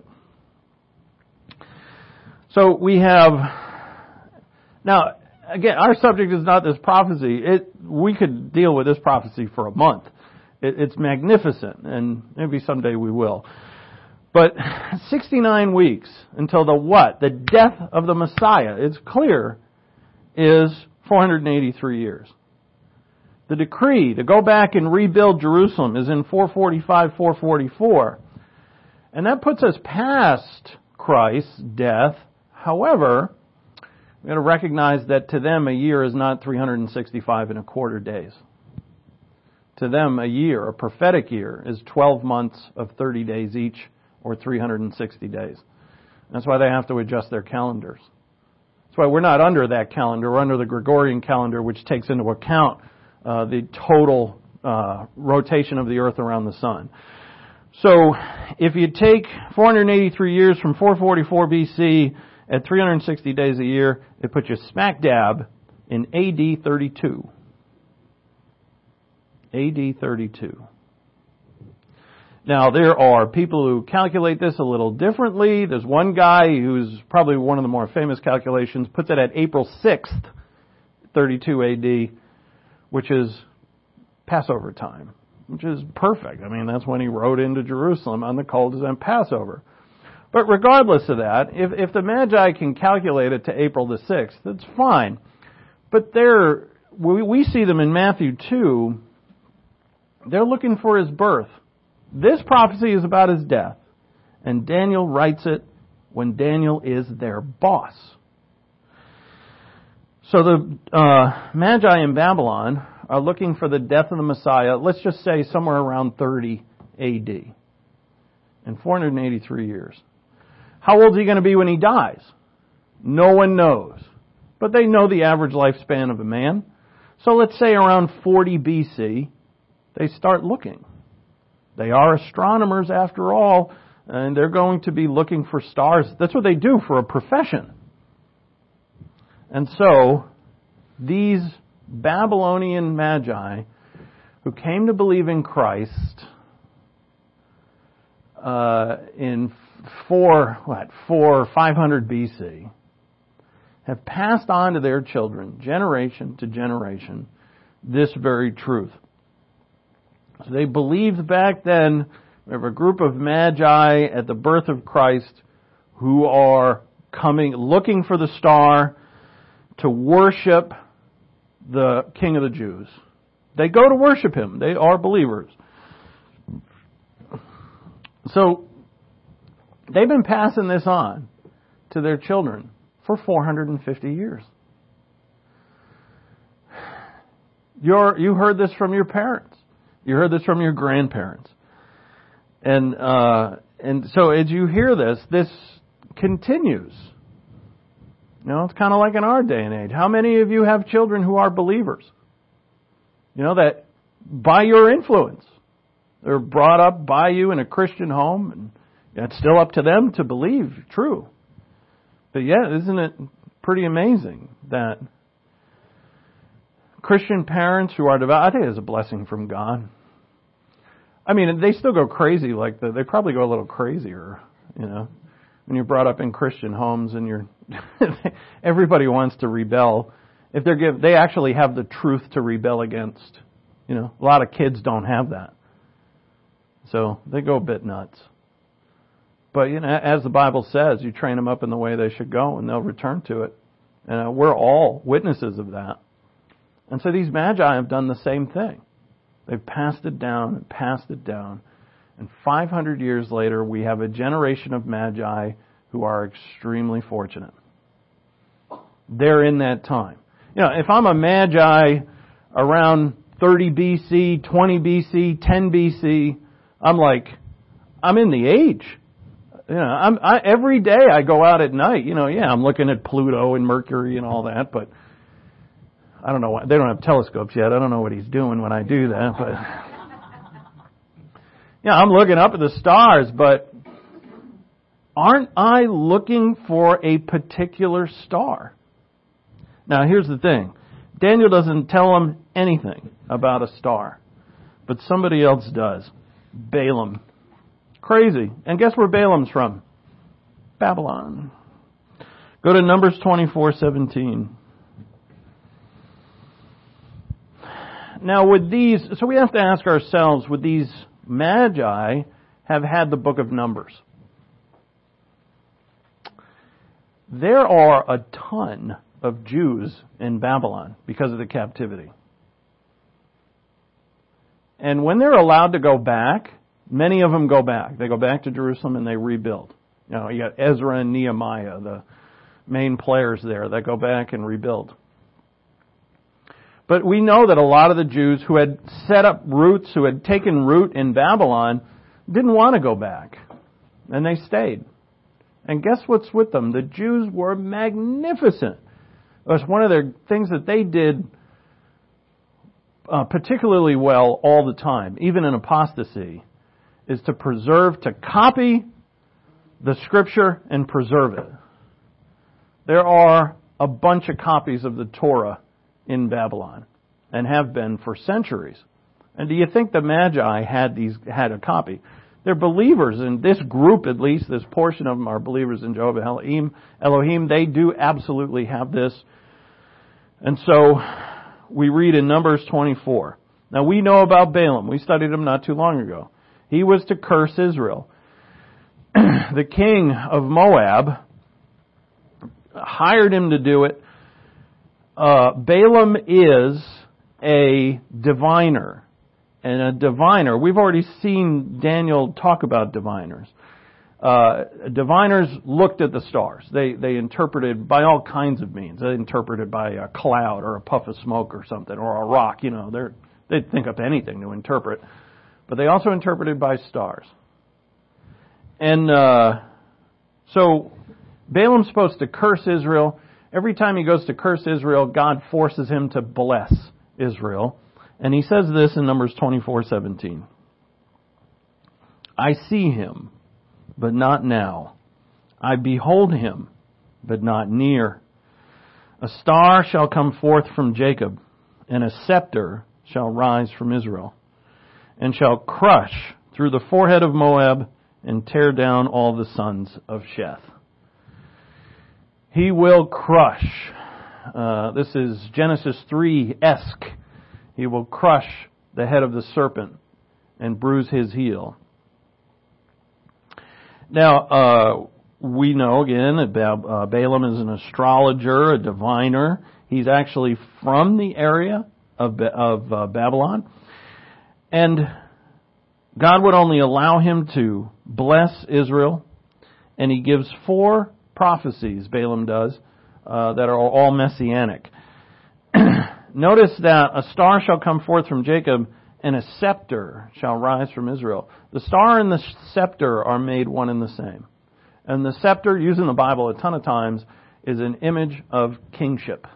So we have, now again, our subject is not this prophecy. It, we could deal with this prophecy for a month. It, it's magnificent, and maybe someday we will. But sixty-nine weeks until the what? The death of the Messiah, it's clear, is four hundred eighty-three years. The decree to go back and rebuild Jerusalem is in four forty-five, four forty-four. And that puts us past Christ's death. However, we got to recognize that to them a year is not three hundred sixty-five and a quarter days. To them a year, a prophetic year, is twelve months of thirty days each, or three hundred sixty days. That's why they have to adjust their calendars. That's why we're not under that calendar. We're under the Gregorian calendar, which takes into account uh, the total uh, rotation of the earth around the sun. So if you take four hundred eighty-three years from four forty-four B C at three hundred sixty days a year, it puts you smack dab in A D thirty-two. A D thirty-two. Now, there are people who calculate this a little differently. There's one guy who's probably one of the more famous calculations, puts it at April sixth, thirty-two A D, which is Passover time, which is perfect. I mean, that's when he rode into Jerusalem on the coldest and Passover. But regardless of that, if, if the Magi can calculate it to April the sixth, that's fine. But they're, we, we see them in Matthew two, they're looking for his birth. This prophecy is about his death. And Daniel writes it when Daniel is their boss. So the uh, Magi in Babylon are looking for the death of the Messiah, let's just say somewhere around thirty A D. In four hundred eighty-three years. How old is he going to be when he dies? No one knows. But they know the average lifespan of a man. So let's say around forty B C, they start looking. They are astronomers after all, and they're going to be looking for stars. That's what they do for a profession. And so, these Babylonian Magi who came to believe in Christ uh, in four, what, four, five hundred B C, have passed on to their children, generation to generation, this very truth. So they believed back then, we have a group of Magi at the birth of Christ who are coming, looking for the star to worship the King of the Jews. They go to worship him. They are believers. So they've been passing this on to their children for four hundred fifty years. You're, you heard this from your parents. You heard this from your grandparents. And uh, and so as you hear this, this continues. You know, it's kind of like in our day and age. How many of you have children who are believers? You know, that by your influence, they're brought up by you in a Christian home, and it's still up to them to believe true. But yeah, isn't it pretty amazing that Christian parents who are devout, I think it's a blessing from God. I mean, they still go crazy like that. They probably go a little crazier, you know. When you're brought up in Christian homes and you're, everybody wants to rebel. If they're give, they actually have the truth to rebel against. You know, a lot of kids don't have that. So they go a bit nuts. But, you know, as the Bible says, you train them up in the way they should go and they'll return to it. And uh, we're all witnesses of that. And so these magi have done the same thing. They've passed it down and passed it down. And five hundred years later, we have a generation of magi who are extremely fortunate. They're in that time. You know, if I'm a magi around thirty B C, twenty B C, ten B C, I'm like, I'm in the age. You know, I'm, I, every day I go out at night, you know, yeah, I'm looking at Pluto and Mercury and all that, but I don't know why. They don't have telescopes yet. I don't know what he's doing when I do that, but yeah, I'm looking up at the stars, but aren't I looking for a particular star? Now, here's the thing. Daniel doesn't tell them anything about a star, but somebody else does. Balaam. Crazy. And guess where Balaam's from? Babylon. Go to Numbers twenty-four seventeen. Now, would these, so we have to ask ourselves, would these magi have had the book of Numbers? There are a ton of Jews in Babylon because of the captivity. And when they're allowed to go back, many of them go back. They go back to Jerusalem and they rebuild. You know, you got Ezra and Nehemiah, the main players there, that go back and rebuild. But we know that a lot of the Jews who had set up roots, who had taken root in Babylon, didn't want to go back. And they stayed. And guess what's with them? The Jews were magnificent. It was one of their things that they did uh, particularly well all the time, even in apostasy, is to preserve, to copy the Scripture and preserve it. There are a bunch of copies of the Torah in Babylon, and have been for centuries. And do you think the Magi had these had a copy? They're believers in this group, at least. This portion of them are believers in Jehovah Elohim. Elohim, they do absolutely have this. And so we read in Numbers twenty-four. Now we know about Balaam. We studied him not too long ago. He was to curse Israel. The king of Moab hired him to do it. Uh, Balaam is a diviner. And a diviner, we've already seen Daniel talk about diviners. Uh, diviners looked at the stars. They they interpreted by all kinds of means. They interpreted by a cloud or a puff of smoke or something, or a rock. You know, they're, they'd think up anything to interpret. But they also interpreted by stars. And uh, so Balaam's supposed to curse Israel. Every time he goes to curse Israel, God forces him to bless Israel. And he says this in Numbers twenty-four seventeen. I see him, but not now. I behold him, but not near. A star shall come forth from Jacob, and a scepter shall rise from Israel, and shall crush through the forehead of Moab, and tear down all the sons of Sheth. He will crush. Uh, this is Genesis three-esque. He will crush the head of the serpent and bruise his heel. Now, uh, we know again that ba- uh, Balaam is an astrologer, a diviner. He's actually from the area of, ba- of uh, Babylon. And God would only allow him to bless Israel. And he gives four prophecies, Balaam does, uh, that are all messianic. Notice that a star shall come forth from Jacob, and a scepter shall rise from Israel. The star and the scepter are made one and the same. And the scepter, used in the Bible a ton of times, is an image of kingship.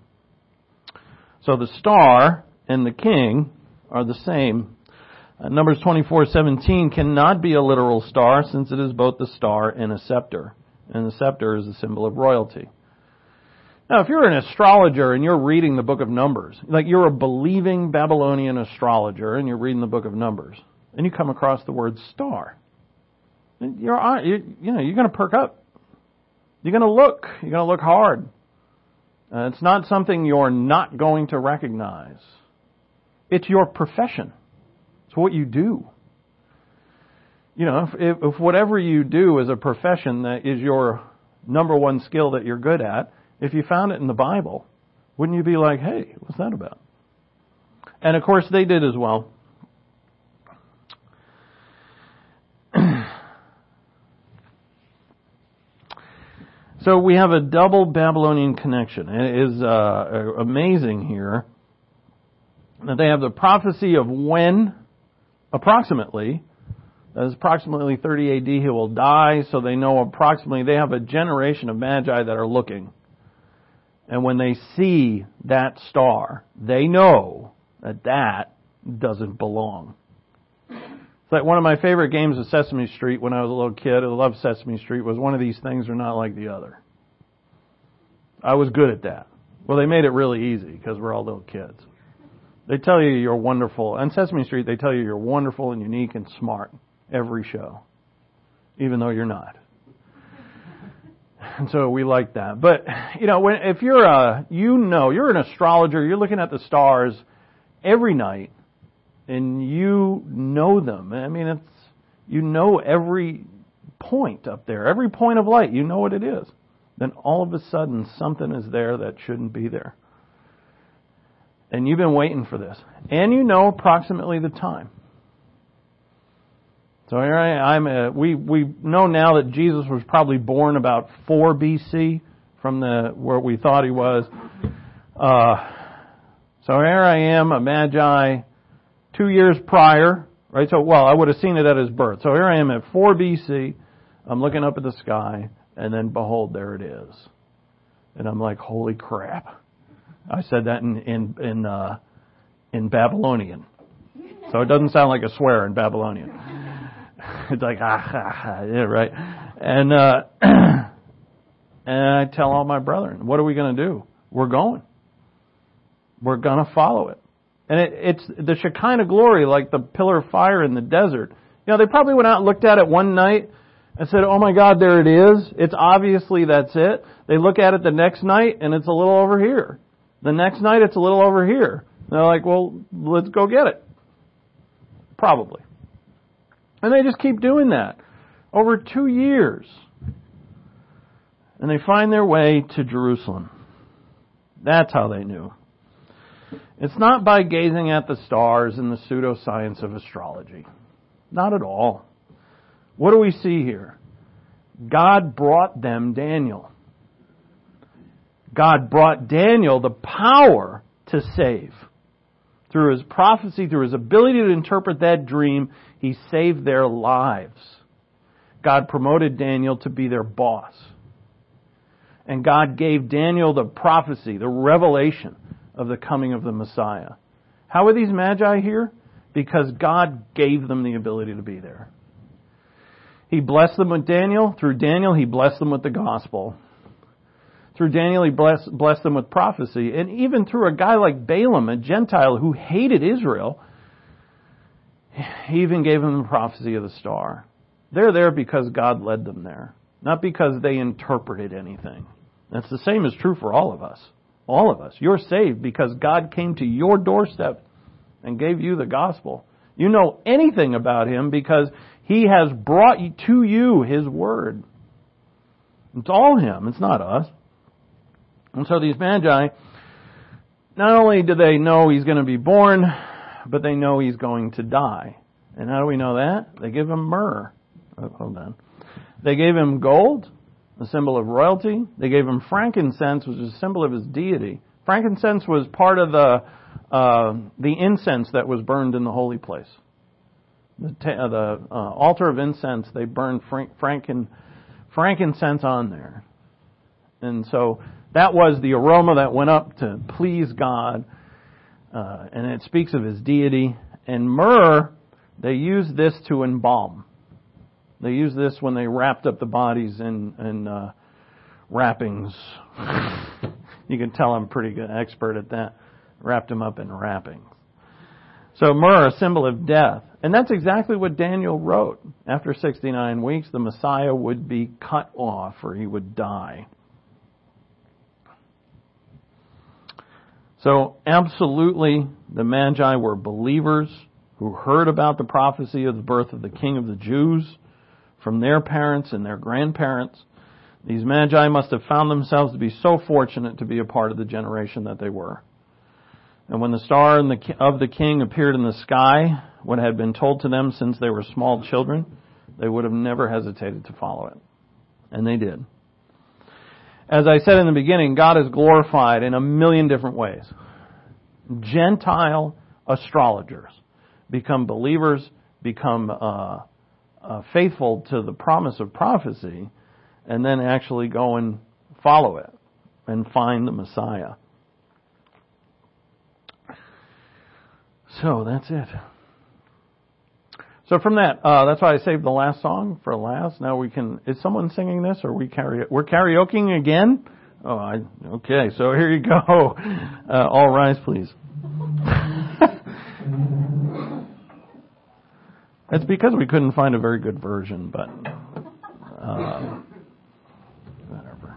So the star and the king are the same. Uh, Numbers twenty-four seventeen cannot be a literal star, since it is both the star and a scepter. And the scepter is a symbol of royalty. Now, if you're an astrologer and you're reading the book of Numbers, like you're a believing Babylonian astrologer and you're reading the book of Numbers, and you come across the word star. You're, you, you know, you're going to perk up. You're going to look. You're going to look hard. Uh, it's not something you're not going to recognize. It's your profession. It's what you do. You know, if, if whatever you do is a profession that is your number one skill that you're good at, if you found it in the Bible, wouldn't you be like, hey, what's that about? And of course they did as well. So we have a double Babylonian connection. It is uh, amazing here that they have the prophecy of when, approximately, that is approximately thirty A D he will die, so they know approximately, they have a generation of magi that are looking. And when they see that star, they know that that doesn't belong. It's like one of my favorite games of Sesame Street when I was a little kid. I loved Sesame Street. Was one of these things are not like the other. I was good at that. Well, they made it really easy because we're all little kids. They tell you you're wonderful. On Sesame Street, they tell you you're wonderful and unique and smart every show, even though you're not. And so we like that. But, you know, when, if you're a, you know, you're an astrologer, you're looking at the stars every night, and you know them. I mean, it's, you know every point up there, every point of light, you know what it is. Then all of a sudden, something is there that shouldn't be there. And you've been waiting for this. And you know approximately the time. So here I, I'm. A, we we know now that Jesus was probably born about four B C from the where we thought he was. Uh, so here I am, a magi, two years prior, right? So well, I would have seen it at his birth. So here I am at four B C. I'm looking up at the sky, and then behold, there it is. And I'm like, holy crap! I said that in in in, uh, in Babylonian, so it doesn't sound like a swear in Babylonian. It's like, ah, ah, ah, yeah, right. And, uh, and I tell all my brethren, what are we going to do? We're going. We're going to follow it. And it, it's the Shekinah glory, like the pillar of fire in the desert. You know, they probably went out and looked at it one night and said, oh my God, there it is. It's obviously that's it. They look at it the next night and it's a little over here. The next night it's a little over here. They're like, well, let's go get it. Probably. And they just keep doing that over two years. And they find their way to Jerusalem. That's how they knew. It's not by gazing at the stars and the pseudoscience of astrology. Not at all. What do we see here? God brought them Daniel. God brought Daniel the power to save. Through his prophecy, through his ability to interpret that dream, he saved their lives. God promoted Daniel to be their boss. And God gave Daniel the prophecy, the revelation of the coming of the Messiah. How are these magi here? Because God gave them the ability to be there. He blessed them with Daniel. Through Daniel, he blessed them with the gospel. Through Daniel, he blessed, blessed them with prophecy. And even through a guy like Balaam, a Gentile who hated Israel, he even gave them the prophecy of the star. They're there because God led them there, not because they interpreted anything. That's the same is true for all of us. All of us. You're saved because God came to your doorstep and gave you the gospel. You know anything about him because he has brought to you his word. It's all him. It's not us. And so these magi, not only do they know he's going to be born, but they know he's going to die. And how do we know that? They give him myrrh. Oh, hold on. They gave him gold, a symbol of royalty. They gave him frankincense, which is a symbol of his deity. Frankincense was part of the uh, the incense that was burned in the holy place. The, t- uh, the uh, altar of incense, they burned frank- frankin- frankincense on there. And so that was the aroma that went up to please God. Uh, and it speaks of his deity. And myrrh, they used this to embalm. They used this when they wrapped up the bodies in, in uh, wrappings. You can tell I'm a pretty good expert at that. Wrapped them up in wrappings. So myrrh, a symbol of death. And that's exactly what Daniel wrote. After sixty-nine weeks, the Messiah would be cut off, or he would die. So absolutely, the Magi were believers who heard about the prophecy of the birth of the King of the Jews from their parents and their grandparents. These Magi must have found themselves to be so fortunate to be a part of the generation that they were. And when the star of the King appeared in the sky, what had been told to them since they were small children, they would have never hesitated to follow it. And they did. As I said in the beginning, God is glorified in a million different ways. Gentile astrologers become believers, become uh, uh, faithful to the promise of prophecy, and then actually go and follow it and find the Messiah. So that's it. So from that, uh, that's why I saved the last song for last. Now we can. Is someone singing this, or we carry? We're karaokeing again. Oh, I, okay. So here you go. Uh, all rise, please. It's because we couldn't find a very good version, but uh, whatever.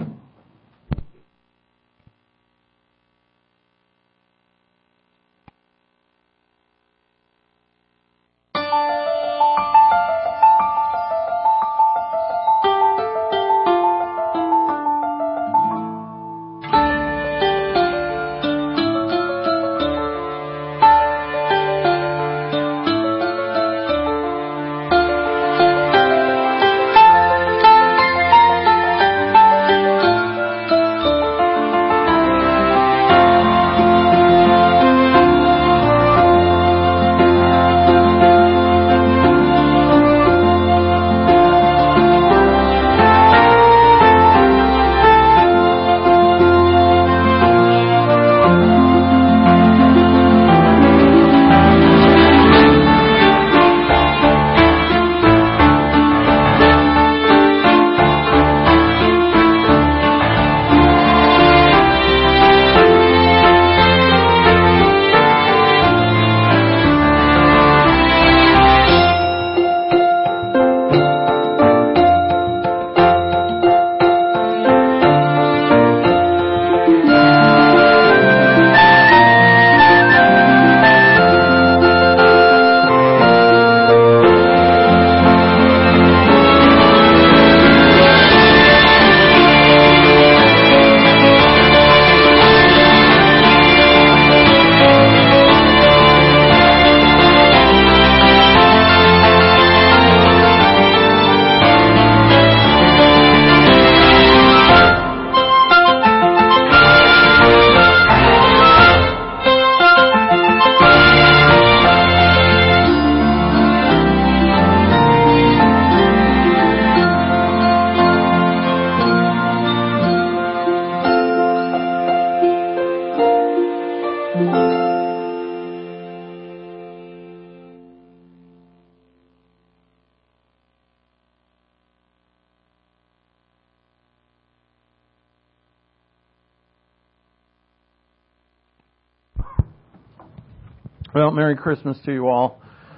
Well, Merry Christmas to you all.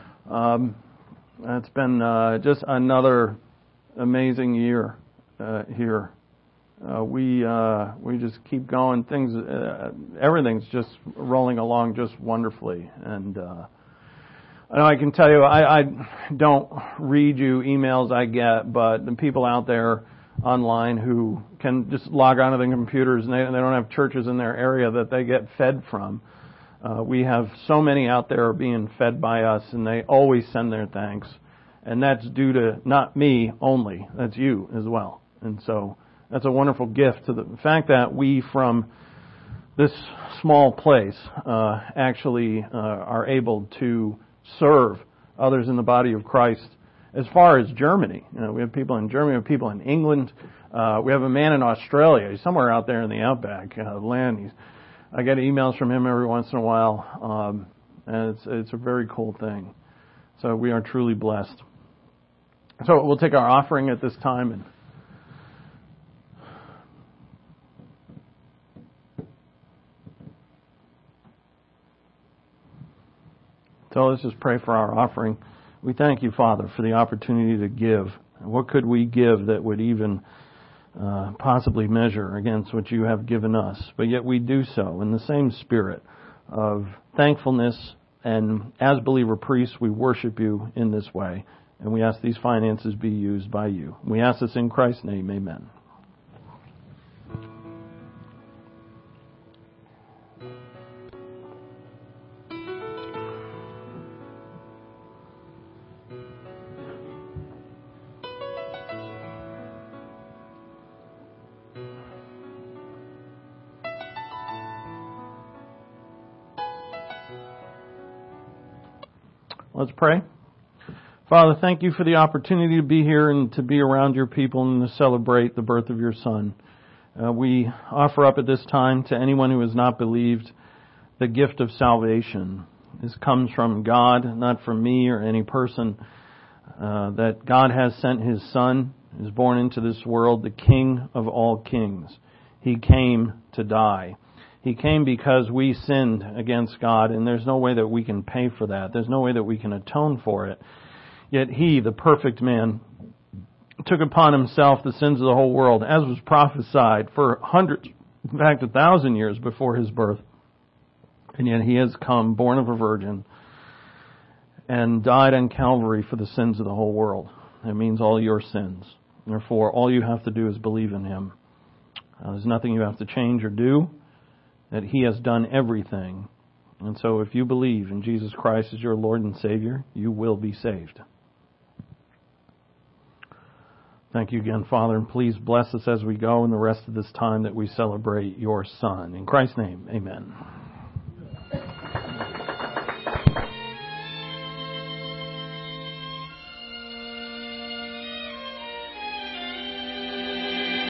Um, it's been uh, just another amazing year uh, here. Uh, we uh, we just keep going. Things, uh, everything's just rolling along just wonderfully. And uh, I know I can tell you, I, I don't read you emails I get, but the people out there online who can just log onto the computers and they, they don't have churches in their area that they get fed from. Uh, we have so many out there being fed by us, and they always send their thanks. And that's due to not me only, that's you as well. And so that's a wonderful gift to the fact that we from this small place uh, actually uh, are able to serve others in the body of Christ. As far as Germany, you know, we have people in Germany, we have people in England. Uh, we have a man in Australia. He's somewhere out there in the outback uh, land. He's I get emails from him every once in a while, um, and it's it's a very cool thing. So we are truly blessed. So we'll take our offering at this time and So let's just pray for our offering. We thank you, Father, for the opportunity to give. What could we give that would even uh, possibly measure against what you have given us? But yet we do so in the same spirit of thankfulness, and as believer priests, we worship you in this way. And we ask these finances be used by you. We ask this in Christ's name, amen. Let's pray. Father, thank you for the opportunity to be here and to be around your people and to celebrate the birth of your Son. Uh, we offer up at this time to anyone who has not believed the gift of salvation. This comes from God, not from me or any person. Uh, that God has sent His Son, is born into this world, the King of all kings. He came to die. He came because we sinned against God, and there's no way that we can pay for that. There's no way that we can atone for it. Yet He, the perfect man, took upon Himself the sins of the whole world, as was prophesied for hundreds, in fact a thousand years before His birth. And yet He has come, born of a virgin, and died on Calvary for the sins of the whole world. That means all your sins. Therefore, all you have to do is believe in Him. Uh, there's nothing you have to change or do. That He has done everything. And so if you believe in Jesus Christ as your Lord and Savior, you will be saved. Thank you again, Father, and please bless us as we go in the rest of this time that we celebrate your Son. In Christ's name, amen.